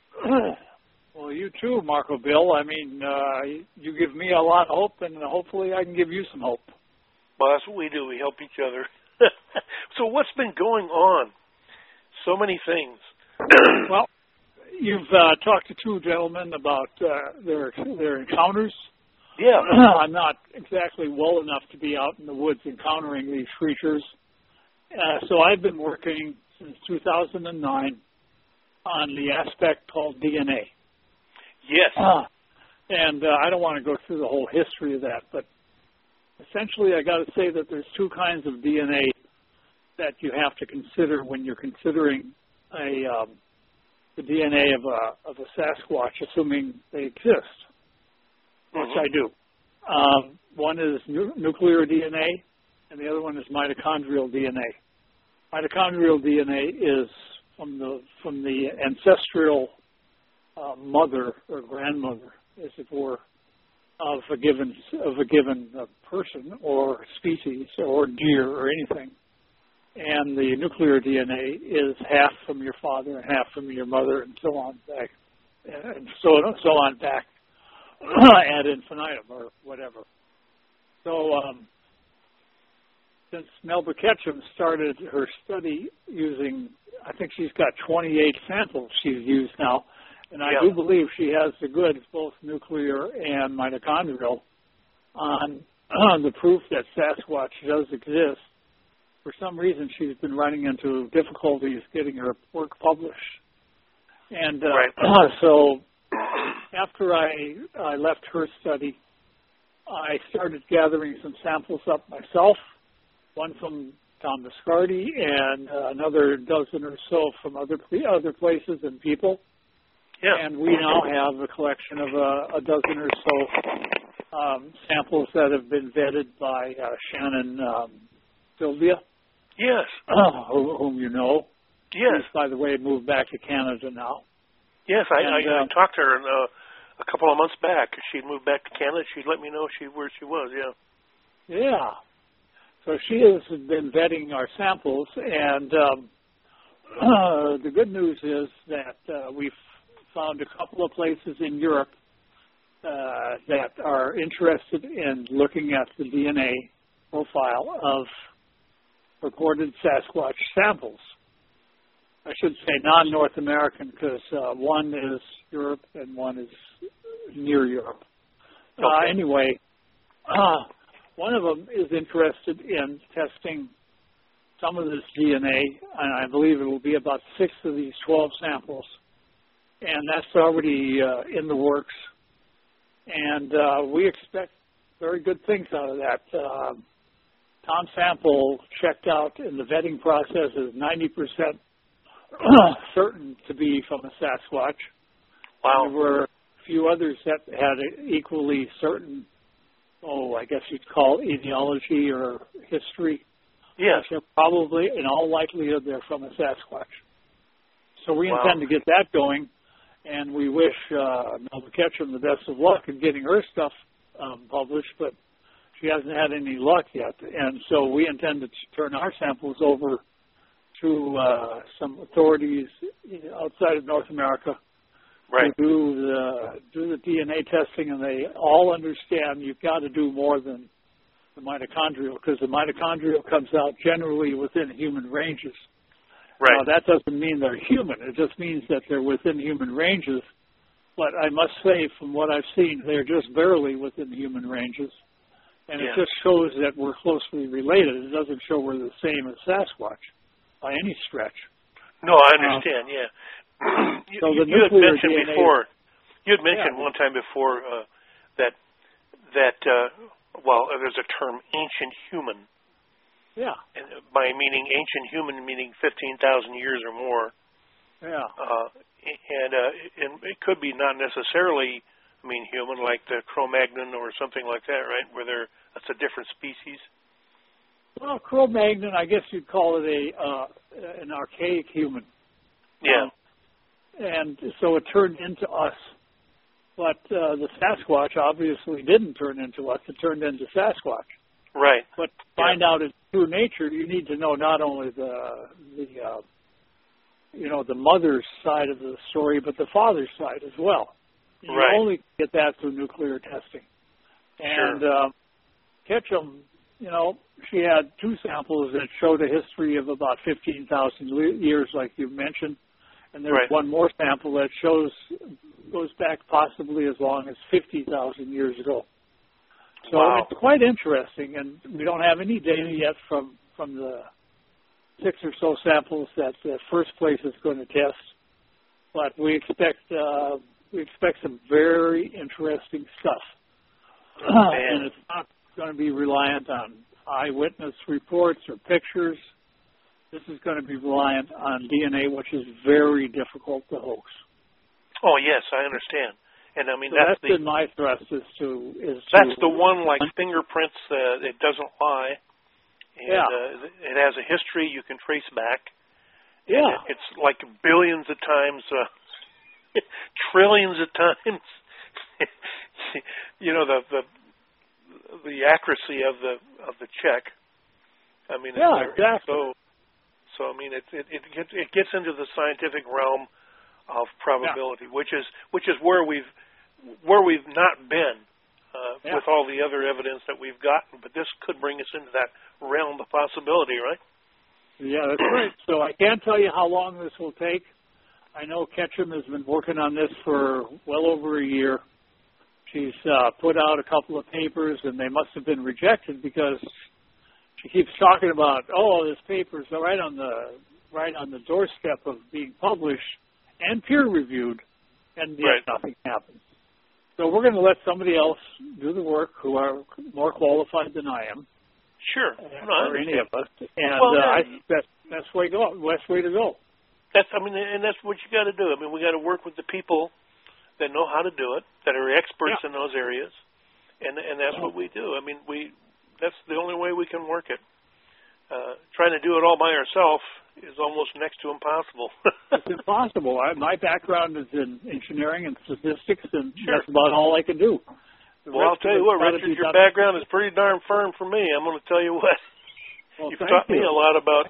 [SPEAKER 15] Well, you too, Marco Bill. I mean, you give me a lot of hope, and hopefully I can give you some hope.
[SPEAKER 6] Well, that's what we do. We help each other. So what's been going on? So many things.
[SPEAKER 15] Well, you've talked to two gentlemen about their encounters.
[SPEAKER 6] Yeah.
[SPEAKER 15] I'm not exactly well enough to be out in the woods encountering these creatures. So I've been working since 2009 on the aspect called DNA.
[SPEAKER 6] Yes.
[SPEAKER 15] And I don't want to go through the whole history of that, but essentially I got to say that there's two kinds of DNA that you have to consider when you're considering the DNA of a Sasquatch, assuming they exist, which I do. One is nuclear DNA, and the other one is mitochondrial DNA. Mitochondrial DNA is from the ancestral mother or grandmother, as it were, of a given person or species or deer or anything. And the nuclear DNA is half from your father and half from your mother, and so on back, and so on back ad infinitum or whatever. So since Melba Ketchum started her study using, I think she's got 28 samples she's used now, and I do believe she has the goods, both nuclear and mitochondrial, on the proof that Sasquatch does exist. For some reason, she's been running into difficulties getting her work published. And so after I left her study, I started gathering some samples up myself, one from Tom Biscardi and another dozen or so from other places and people. Yeah. And we now have a collection of a dozen or so samples that have been vetted by Shannon Sylvia.
[SPEAKER 6] Yes.
[SPEAKER 15] Whom you know.
[SPEAKER 6] Yes.
[SPEAKER 15] She's, by the way, moved back to Canada now.
[SPEAKER 6] Yes, I talked to her a couple of months back. She'd moved back to Canada. She'd let me know where she was,
[SPEAKER 15] Yeah. So she has been vetting our samples, and the good news is that we've found a couple of places in Europe that are interested in looking at the DNA profile of recorded Sasquatch samples. I should say non-North American because one is Europe and one is near Europe.
[SPEAKER 6] Okay.
[SPEAKER 15] Anyway, one of them is interested in testing some of this DNA, and I believe it will be about 6 of these 12 samples. And that's already in the works. And we expect very good things out of that. Tom's sample checked out in the vetting process is 90% certain to be from a Sasquatch.
[SPEAKER 6] Wow.
[SPEAKER 15] There were a few others that had equally certain, I guess you'd call etiology or history.
[SPEAKER 6] Yes.
[SPEAKER 15] Probably, in all likelihood, they're from a Sasquatch. So we intend to get that going, and we wish Melba Ketchum the best of luck in getting her stuff published, but She hasn't had any luck yet, and so we intend to turn our samples over to some authorities outside of North America
[SPEAKER 6] right.
[SPEAKER 15] to do the DNA testing, and they all understand you've got to do more than the mitochondrial, because the mitochondrial comes out generally within human ranges.
[SPEAKER 6] Right.
[SPEAKER 15] Now, that doesn't mean they're human. It just means that they're within human ranges. But I must say, from what I've seen, they're just barely within human ranges. And it just shows that we're closely related. It doesn't show we're the same as Sasquatch by any stretch.
[SPEAKER 6] No, I understand,
[SPEAKER 15] So
[SPEAKER 6] you had mentioned DNA before, you had mentioned one time before that there's a term, ancient human.
[SPEAKER 15] Yeah.
[SPEAKER 6] And by meaning ancient human, meaning 15,000 years or more.
[SPEAKER 15] Yeah.
[SPEAKER 6] And it could be not necessarily, human, like the Cro-Magnon or something like that, right? That's a different species.
[SPEAKER 15] Well, Cro-Magnon, I guess you'd call it an archaic human.
[SPEAKER 6] Yeah.
[SPEAKER 15] And so it turned into us. But the Sasquatch obviously didn't turn into us. It turned into Sasquatch.
[SPEAKER 6] Right.
[SPEAKER 15] But to find out its true nature, you need to know not only the mother's side of the story, but the father's side as well. You only get that through nuclear testing. And Ketchum, she had two samples that showed a history of about 15,000 years, like you mentioned. And there's one more sample that goes back possibly as long as 50,000 years ago. So it's quite interesting, and we don't have any data yet from the 6 or so samples that the first place is going to test. But we expect some very interesting stuff. And it's not going to be reliant on eyewitness reports or pictures. This is going to be reliant on DNA, which is very difficult to hoax.
[SPEAKER 6] Oh, yes, I understand. And
[SPEAKER 15] So that's been my thrust is to
[SPEAKER 6] that's the one like fingerprints. It doesn't lie. And, it has a history you can trace back.
[SPEAKER 15] Yeah.
[SPEAKER 6] It's like billions of times, trillions of times. The accuracy of the check.
[SPEAKER 15] Exactly.
[SPEAKER 6] So it gets into the scientific realm of probability, which is where we've not been with all the other evidence that we've gotten. But this could bring us into that realm of possibility, right?
[SPEAKER 15] Yeah, that's right. So I can't tell you how long this will take. I know Ketchum has been working on this for well over a year. She's put out a couple of papers, and they must have been rejected because she keeps talking about, this paper's right on the doorstep of being published and peer-reviewed, and yet nothing happens. So we're going to let somebody else do the work who are more qualified than I am.
[SPEAKER 6] Sure.
[SPEAKER 15] Or any of us. And I think that's the best way to go.
[SPEAKER 6] And that's what you got to do. We got to work with the people that know how to do it, that are experts in those areas, and that's what we do. That's the only way we can work it. Trying to do it all by ourselves is almost next to impossible.
[SPEAKER 15] It's impossible. My background is in engineering and statistics, and that's about all I can do.
[SPEAKER 6] Well, I'll tell you what, Richard, your background is pretty darn firm for me. I'm going to tell you what.
[SPEAKER 15] Well,
[SPEAKER 6] you've taught me a lot about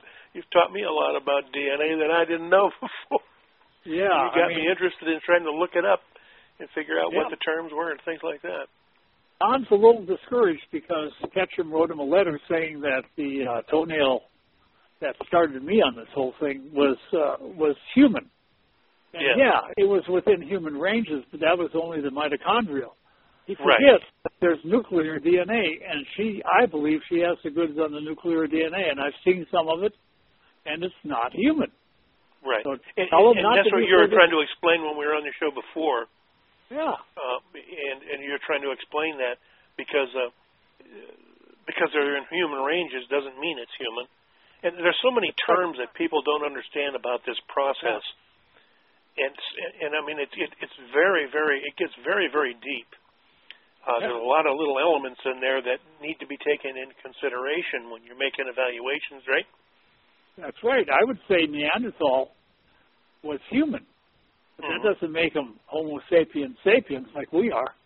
[SPEAKER 6] DNA that I didn't know before.
[SPEAKER 15] Yeah,
[SPEAKER 6] you got me interested in trying to look it up and figure out what the terms were and things like that.
[SPEAKER 15] Don's a little discouraged because Ketchum wrote him a letter saying that the toenail that started me on this whole thing was human. And it was within human ranges, but that was only the mitochondrial. He forgets that there's nuclear DNA, and I believe she has the goods on the nuclear DNA, and I've seen some of it, and it's not human.
[SPEAKER 6] Right.
[SPEAKER 15] So
[SPEAKER 6] and that's what you were trying to explain when we were on the show before.
[SPEAKER 15] Yeah.
[SPEAKER 6] And you're trying to explain that because they're in human ranges doesn't mean it's human. And there's so many terms that people don't understand about this process. And it's very, very, it gets very, very deep. There's a lot of little elements in there that need to be taken into consideration when you're making evaluations, right?
[SPEAKER 15] That's right. I would say Neanderthal was human. But that doesn't make them Homo sapiens sapiens like we are.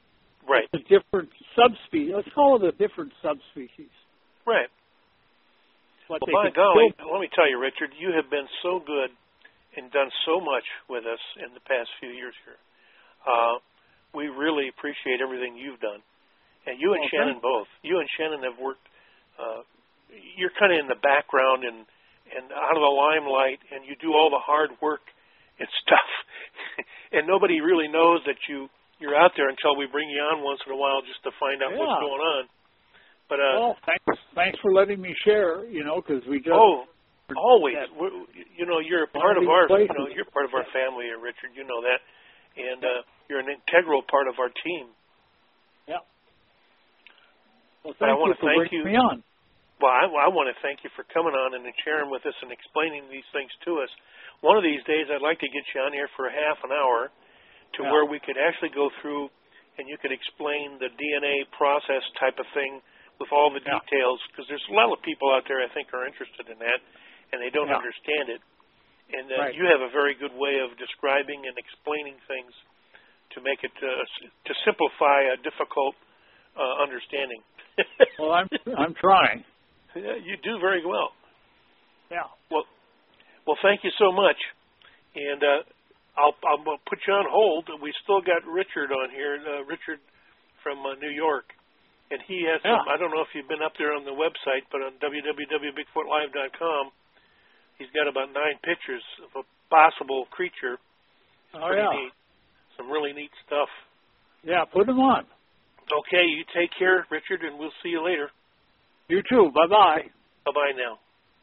[SPEAKER 6] Right.
[SPEAKER 15] It's a different subspecies. Let's call it a different subspecies.
[SPEAKER 6] Right.
[SPEAKER 15] But
[SPEAKER 6] well, by golly, let me tell you, Richard, you have been so good and done so much with us in the past few years here. We really appreciate everything you've done. And you and Shannon both. You and Shannon have worked, you're kind of in the background and out of the limelight, and you do all the hard work and stuff. And nobody really knows that you're out there until we bring you on once in a while just to find out what's going on. But
[SPEAKER 15] well, thanks for letting me share, because we just...
[SPEAKER 6] Oh, always. You're a part of our, you're part of our family, Richard. You know that. And you're an integral part of our team.
[SPEAKER 15] Yeah. Well, thank you for bringing me on.
[SPEAKER 6] Well, I want to thank you for coming on and sharing with us and explaining these things to us. One of these days, I'd like to get you on here for a half an hour to where we could actually go through and you could explain the DNA process type of thing with all the details, because there's a lot of people out there I think are interested in that, and they don't understand it. And you have a very good way of describing and explaining things to make it to simplify a difficult understanding.
[SPEAKER 15] Well, I'm trying.
[SPEAKER 6] Yeah, you do very well.
[SPEAKER 15] Yeah.
[SPEAKER 6] Well, thank you so much, and I'll put you on hold. We still got Richard on here, Richard from New York, and he has some. I don't know if you've been up there on the website, but on www.bigfootlive.com, he's got about 9 pictures of a possible creature. It's pretty neat. Some really neat stuff.
[SPEAKER 15] Yeah, put them on.
[SPEAKER 6] Okay, you take care, Richard, and we'll see you later.
[SPEAKER 15] You too. Bye-bye.
[SPEAKER 6] Bye-bye now.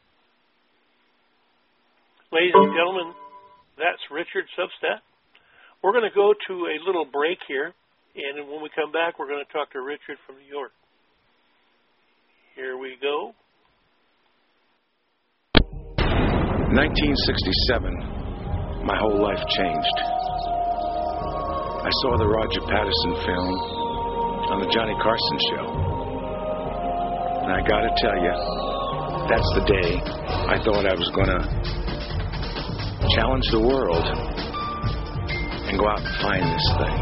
[SPEAKER 6] Ladies and gentlemen, that's Richard Substat. We're going to go to a little break here, and when we come back, we're going to talk to Richard from New York. Here we go.
[SPEAKER 2] 1967, my whole life changed. I saw the Roger Patterson film on the Johnny Carson show. And I got to tell you, that's the day I thought I was going to challenge the world and go out and find this thing.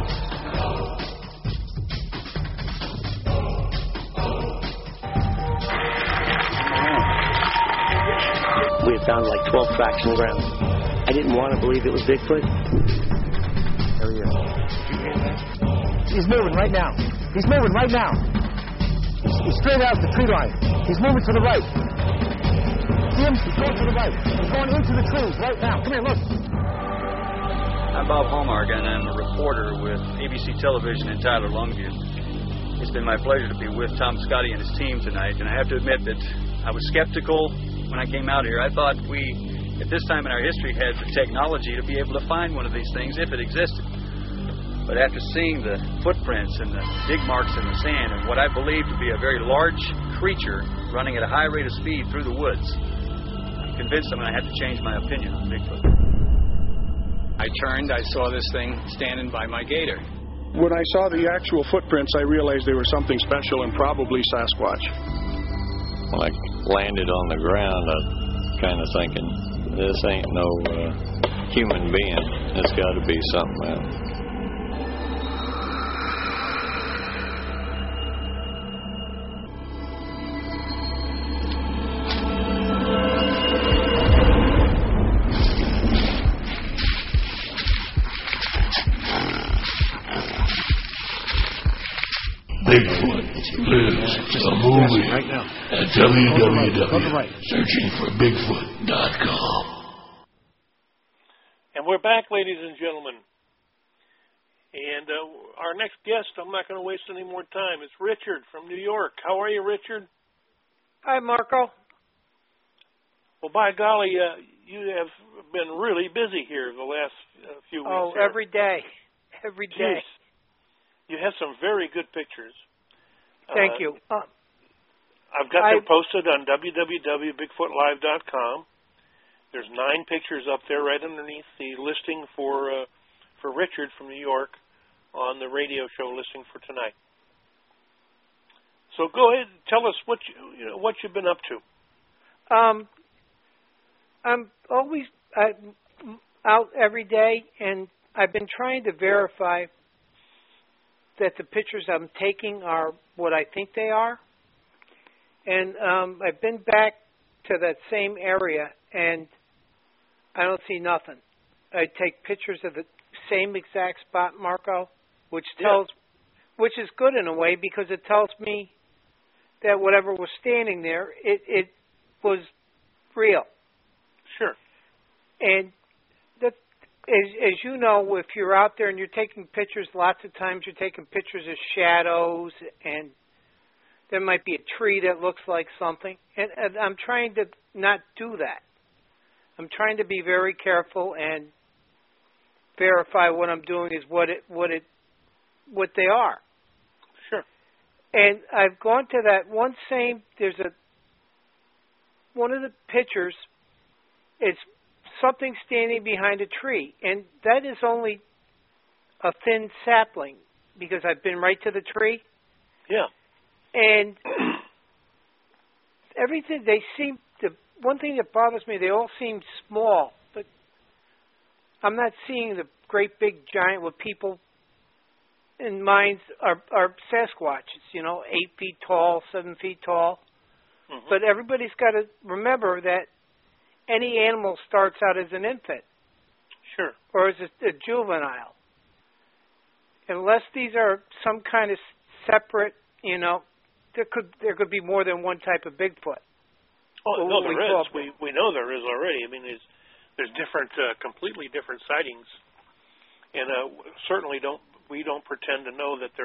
[SPEAKER 3] We had found like 12 tracks on the ground. I didn't want to believe it was Bigfoot. There he is. He's moving right now. He's moving right now. He's straight out the tree line. He's moving to the right. See him? He's going to the right. He's going into the trees right now. Come here, look.
[SPEAKER 4] I'm Bob Hallmark, and I'm a reporter with ABC Television in Tyler, Longview. It's been my pleasure to be with Tom Scotty and his team tonight, and I have to admit that I was skeptical when I came out here. I thought we, at this time in our history, had the technology to be able to find one of these things if it existed. But after seeing the footprints and the dig marks in the sand and what I believe to be a very large creature running at a high rate of speed through the woods, I'm convinced I'm going to have to change my opinion on Bigfoot.
[SPEAKER 5] I turned, I saw this thing standing by my gator.
[SPEAKER 16] When I saw the actual footprints, I realized they were something special and probably Sasquatch.
[SPEAKER 7] When I landed on the ground, I was kind of thinking, this ain't no human being. It's got to be something else.
[SPEAKER 8] Bigfoot Lives, the movie
[SPEAKER 10] right now.
[SPEAKER 8] At www.searchingforbigfoot.com.
[SPEAKER 6] And we're back, ladies and gentlemen. And our next guest, I'm not going to waste any more time. It's Richard from New York. How are you, Richard?
[SPEAKER 17] Hi, Marco.
[SPEAKER 6] Well, by golly, you have been really busy here the last few weeks.
[SPEAKER 17] Oh, every day. Every day.
[SPEAKER 6] Jeez. You have some very good pictures.
[SPEAKER 17] Thank you.
[SPEAKER 6] I've got them posted on www.bigfootlive.com. There's 9 pictures up there right underneath the listing for Richard from New York on the radio show listing for tonight. So go ahead and tell us what you've been up to.
[SPEAKER 17] I'm always out every day, and I've been trying to verify that the pictures I'm taking are what I think they are. And I've been back to that same area, and I don't see nothing. I take pictures of the same exact spot, Marco, which is good in a way because it tells me that whatever was standing there, it was real.
[SPEAKER 6] Sure.
[SPEAKER 17] And that, as you know, if you're out there and you're taking pictures, lots of times you're taking pictures of shadows, and there might be a tree that looks like something. And I'm trying to not do that. I'm trying to be very careful and verify what I'm doing is what they are.
[SPEAKER 6] Sure.
[SPEAKER 17] And I've gone to that one same. There's one of the pictures. It's something standing behind a tree, and that is only a thin sapling because I've been right to the tree.
[SPEAKER 6] Yeah.
[SPEAKER 17] And everything they seem. The one thing that bothers me, they all seem small, but I'm not seeing the great big giant what people in minds are Sasquatches, 8 feet tall, 7 feet tall. Mm-hmm. But everybody's got to remember that any animal starts out as an infant.
[SPEAKER 6] Sure.
[SPEAKER 17] Or as a juvenile. Unless these are some kind of separate, there could be more than one type of Bigfoot.
[SPEAKER 6] Oh, no, there is. We know there is already. I mean, there's different, completely different sightings, and certainly we don't pretend to know that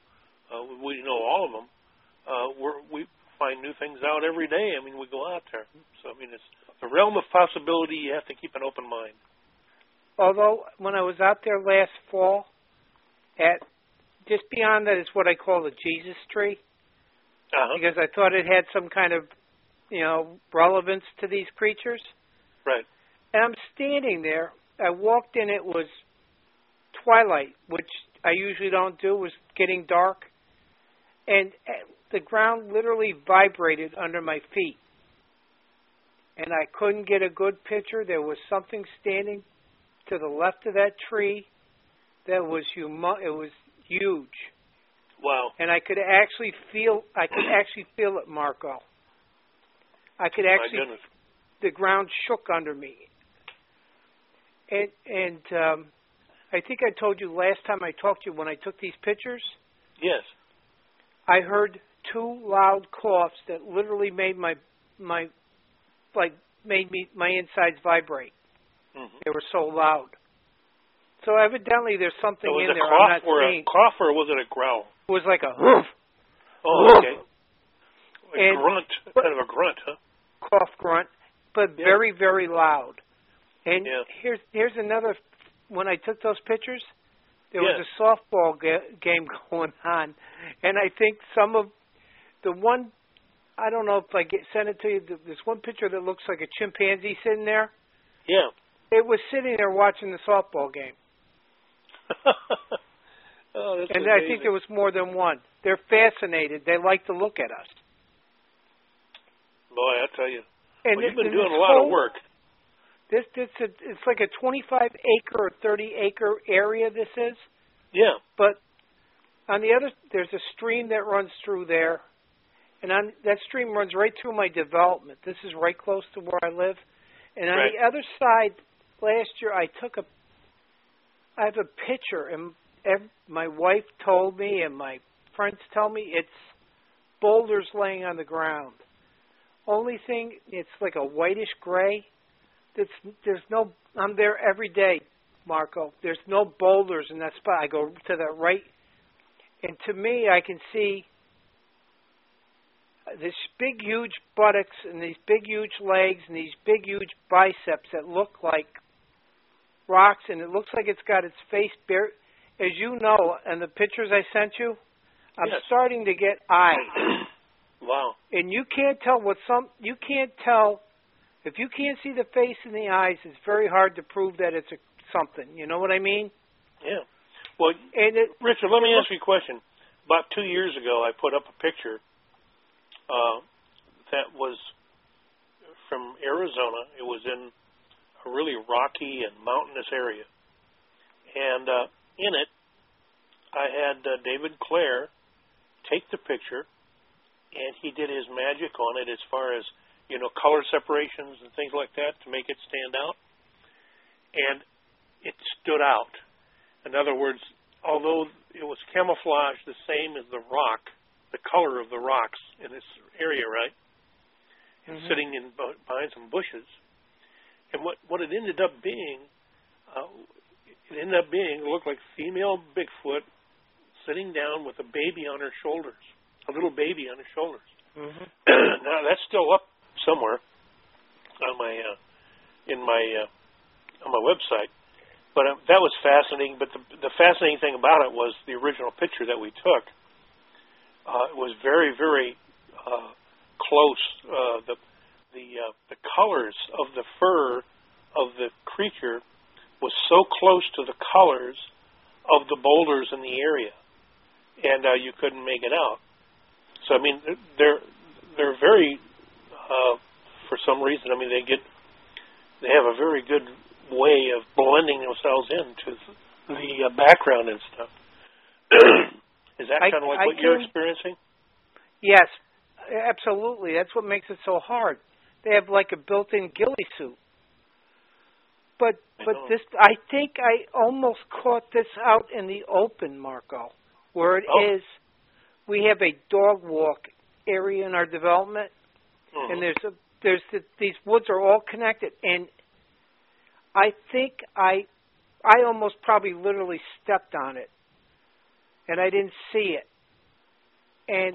[SPEAKER 6] we know all of them. We find new things out every day. I mean, we go out there, so I mean, it's the realm of possibility. You have to keep an open mind.
[SPEAKER 17] Although when I was out there last fall, at just beyond that is what I call the Jesus tree, because I thought it had some kind of relevance to these creatures.
[SPEAKER 6] Right.
[SPEAKER 17] And I'm standing there. I walked in. It was twilight, which I usually don't do. It was getting dark. And the ground literally vibrated under my feet. And I couldn't get a good picture. There was something standing to the left of that tree that was it was huge.
[SPEAKER 6] Wow.
[SPEAKER 17] And I could actually feel it, Marco. I could actually, the ground shook under me. And I think I told you last time I talked to you when I took these pictures.
[SPEAKER 6] Yes.
[SPEAKER 17] I heard 2 loud coughs that literally made my insides vibrate. Mm-hmm. They were so loud. So evidently there's something in there I'm not seeing.
[SPEAKER 6] Was it a cough or was it a growl?
[SPEAKER 17] It was like a hoof.
[SPEAKER 6] Oh, okay. A grunt, kind of a grunt, huh?
[SPEAKER 17] Cough, grunt, but very, very loud. And here's another. When I took those pictures, there was a softball game going on, and I think some of the one. I don't know if I sent it to you. There's one picture that looks like a chimpanzee sitting there.
[SPEAKER 6] Yeah.
[SPEAKER 17] It was sitting there watching the softball game.
[SPEAKER 6] Oh, that's
[SPEAKER 17] and
[SPEAKER 6] amazing.
[SPEAKER 17] I think there was more than one. They're fascinated. They like to look at us.
[SPEAKER 6] Boy, I tell you,
[SPEAKER 17] and
[SPEAKER 6] you've been doing a lot of work.
[SPEAKER 17] It's like a 25-acre or 30-acre area. This is.
[SPEAKER 6] Yeah.
[SPEAKER 17] But on the other, there's a stream that runs through there, and that stream runs right through my development. This is right close to where I live, and on the other side, last year I have a picture, and my wife told me, and my friends tell me, it's boulders laying on the ground. Only thing, it's like a whitish gray. I'm there every day, Marco. There's no boulders in that spot. I go to the right, and to me, I can see this big, huge buttocks and these big, huge legs and these big, huge biceps that look like rocks, and it looks like it's got its face bare. As you know, in the pictures I sent you, I'm starting to get eyes.
[SPEAKER 6] Wow.
[SPEAKER 17] And you can't tell you can't tell, if you can't see the face and the eyes, it's very hard to prove that it's something. You know what I mean?
[SPEAKER 6] Yeah. Well, Richard, let me ask you a question. About 2 years ago, I put up a picture that was from Arizona. It was in a really rocky and mountainous area. And in it, I had David Clare take the picture, and he did his magic on it as far as, color separations and things like that to make it stand out. And it stood out. In other words, although it was camouflaged the same as the rock, the color of the rocks in this area, right? And sitting behind some bushes. And what it ended up being, it looked like female Bigfoot sitting down with a baby on her shoulders, a little baby on her shoulders. Now that's still up somewhere on my on my website. But that was fascinating. But the fascinating thing about it was the original picture that we took. It was very, very close. The colors of the fur of the creature was so close to the colors of the boulders in the area, and you couldn't make it out. So I mean, they're very for some reason. I mean, they have a very good way of blending themselves into the background and stuff. Is that kind of like what you're experiencing?
[SPEAKER 17] Yes, absolutely. That's what makes it so hard. They have like a built-in ghillie suit. But I think I almost caught this out in the open, Marco, where it is. We have a dog walk area in our development, and these woods are all connected, and I think I almost probably literally stepped on it, and I didn't see it, and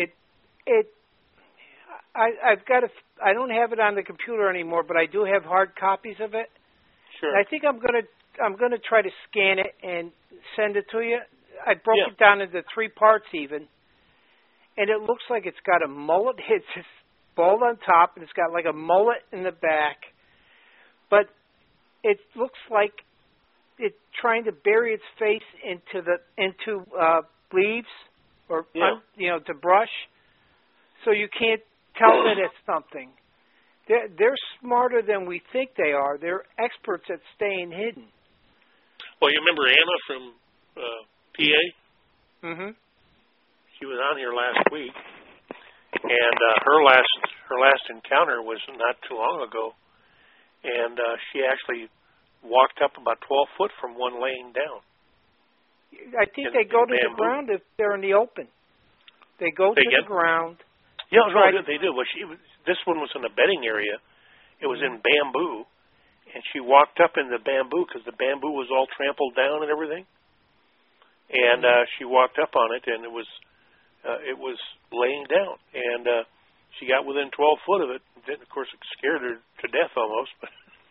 [SPEAKER 17] I don't have it on the computer anymore, but I do have hard copies of it.
[SPEAKER 6] Sure.
[SPEAKER 17] And I think I'm gonna try to scan it and send it to you. I broke it down into 3 parts even, and it looks like it's got a mullet. It's just bald on top, and it's got like a mullet in the back, but it looks like it's trying to bury its face into leaves or to brush, so you can't tell that it's something. They're smarter than we think they are. They're experts at staying hidden.
[SPEAKER 6] Well, you remember Anna from PA?
[SPEAKER 17] Mm-hmm.
[SPEAKER 6] She was on here last week, and her last encounter was not too long ago, and she actually walked up about 12 foot from one laying down.
[SPEAKER 17] I think they go to the ground if they're in the open. They go to the ground.
[SPEAKER 6] Yeah, they do. Well, this one was in the bedding area. It was in bamboo, and she walked up in the bamboo because the bamboo was all trampled down and everything. And she walked up on it, and it was laying down. And she got within 12 foot of it. Then, of course, it scared her to death almost. But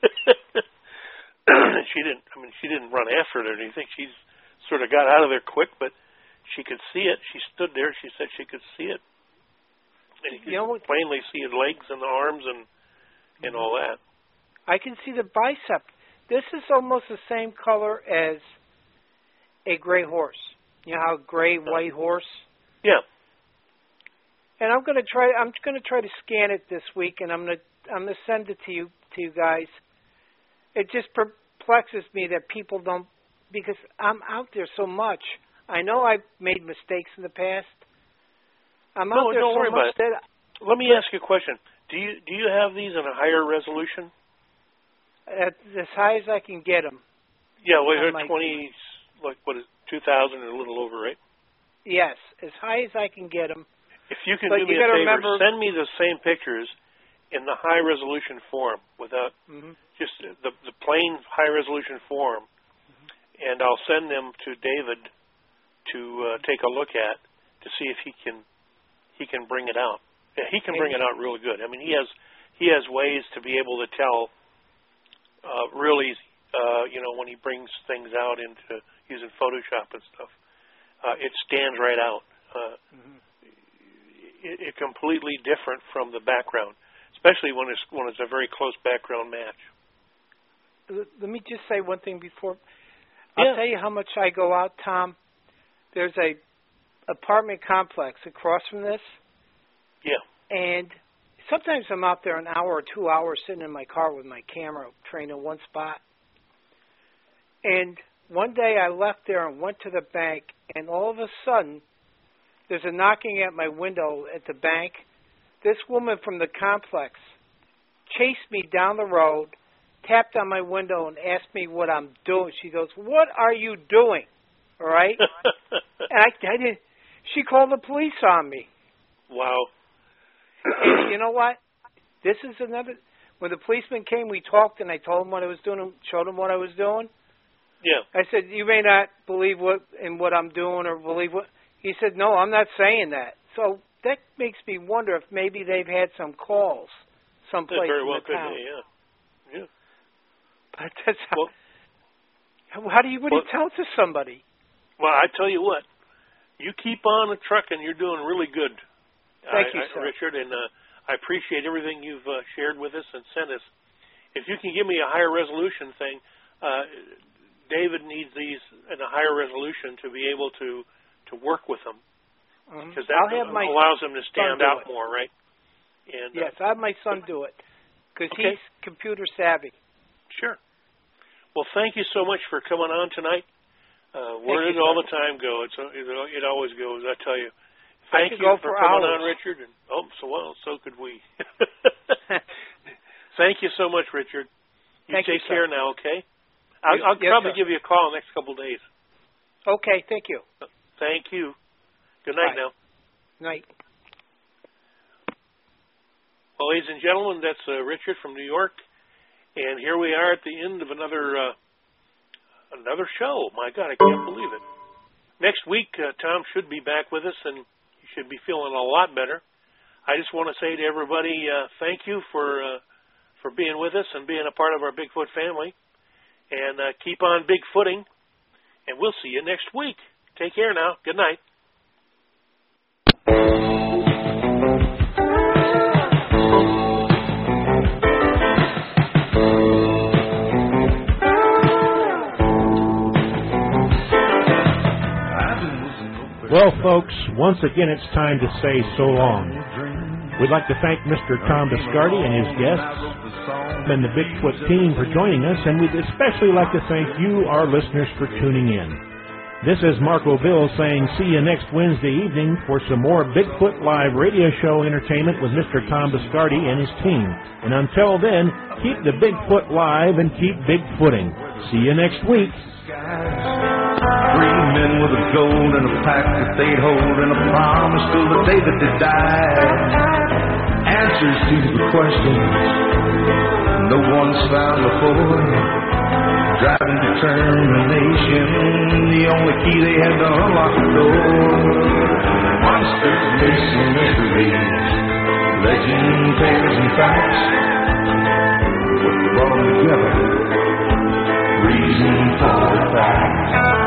[SPEAKER 6] she didn't run after it or anything. She sort of got out of there quick, but she could see it. She stood there. She said she could see it. And you could plainly see the legs and the arms and all that.
[SPEAKER 17] I can see the bicep. This is almost the same color as a gray horse. You know how gray, white horse?
[SPEAKER 6] Yeah.
[SPEAKER 17] And I'm going to try to scan it this week, and I'm going to send it to you guys. It just perplexes me that people don't, because I'm out there so much. I know I've made mistakes in the past. I'm out there
[SPEAKER 6] don't
[SPEAKER 17] so
[SPEAKER 6] worry
[SPEAKER 17] much
[SPEAKER 6] about it. Let me ask you a question. Do you have these in a higher resolution?
[SPEAKER 17] As high as I can get them.
[SPEAKER 6] Yeah, well, they're 20, like what is 2,000 or a little over, right?
[SPEAKER 17] Yes, as high as I can get them.
[SPEAKER 6] If you can do me a favor, send me the same pictures in the high resolution form without just the plain high resolution form, and I'll send them to David to take a look at to see if he can bring it out. Yeah, he can bring it out really good. I mean, he has ways to be able to tell really, when he brings things out into using Photoshop and stuff. It stands right out. It's completely different from the background, especially when it's a very close background match.
[SPEAKER 17] Let me just say one thing before. I'll tell you how much I go out, Tom. There's a apartment complex across from this.
[SPEAKER 6] Yeah.
[SPEAKER 17] And sometimes I'm out there an hour or 2 hours sitting in my car with my camera trained in one spot. And one day I left there and went to the bank, and all of a sudden, there's a knocking at my window at the bank. This woman from the complex chased me down the road, tapped on my window, and asked me what I'm doing. She goes, "What are you doing?" All right? And I didn't. She called the police on me.
[SPEAKER 6] Wow.
[SPEAKER 17] And you know what? This is another. When the policeman came, we talked, and I told him what I was doing, showed him what I was doing.
[SPEAKER 6] Yeah.
[SPEAKER 17] I said, "You may not believe what I'm doing, or believe what." He said, "No, I'm not saying that." So that makes me wonder if maybe they've had some calls someplace
[SPEAKER 6] That very
[SPEAKER 17] in
[SPEAKER 6] well
[SPEAKER 17] the
[SPEAKER 6] could
[SPEAKER 17] town.
[SPEAKER 6] be, yeah.
[SPEAKER 17] But that's how do you tell it to somebody?
[SPEAKER 6] Well, I tell you what, you keep on trucking. You're doing really good.
[SPEAKER 17] Thank you, sir.
[SPEAKER 6] Richard, and I appreciate everything you've shared with us and sent us. If you can give me a higher resolution thing, David needs these in a higher resolution to be able to work with them, because that allows them to stand out more, right? And
[SPEAKER 17] yes, I'll have my son do it, because he's computer savvy.
[SPEAKER 6] Sure. Well, thank you so much for coming on tonight. Where did all the time go? It always goes, I tell you. Thank you for coming on, Richard. And, so could we. Thank you so much, Richard. You take care now, okay? I'll probably give you a call in the next couple of days.
[SPEAKER 17] Okay, thank you.
[SPEAKER 6] Thank you. Good night now.
[SPEAKER 17] Night.
[SPEAKER 6] Well, ladies and gentlemen, that's Richard from New York. And here we are at the end of another show. My God, I can't believe it. Next week, Tom should be back with us, and he should be feeling a lot better. I just want to say to everybody, thank you for being with us and being a part of our Bigfoot family. And keep on Bigfooting, and we'll see you next week. Take care now. Good night.
[SPEAKER 10] Well, folks, once again, it's time to say so long. We'd like to thank Mr. Tom Biscardi and his guests and the Bigfoot team for joining us, and we'd especially like to thank you, our listeners, for tuning in. This is Marco Bill saying see you next Wednesday evening for some more Bigfoot Live radio show entertainment with Mr. Tom Biscardi and his team. And until then, keep the Bigfoot live and keep Bigfooting. See you next week.
[SPEAKER 9] 3 men with a gold and a pack that they'd hold and a promise till the day that they died. Answers to the questions no one's found before. Driving determination, the only key they had to unlock the door. Monsters, myths, and mysteries, legend, tales, and facts. What brought them together? Reason for the fact.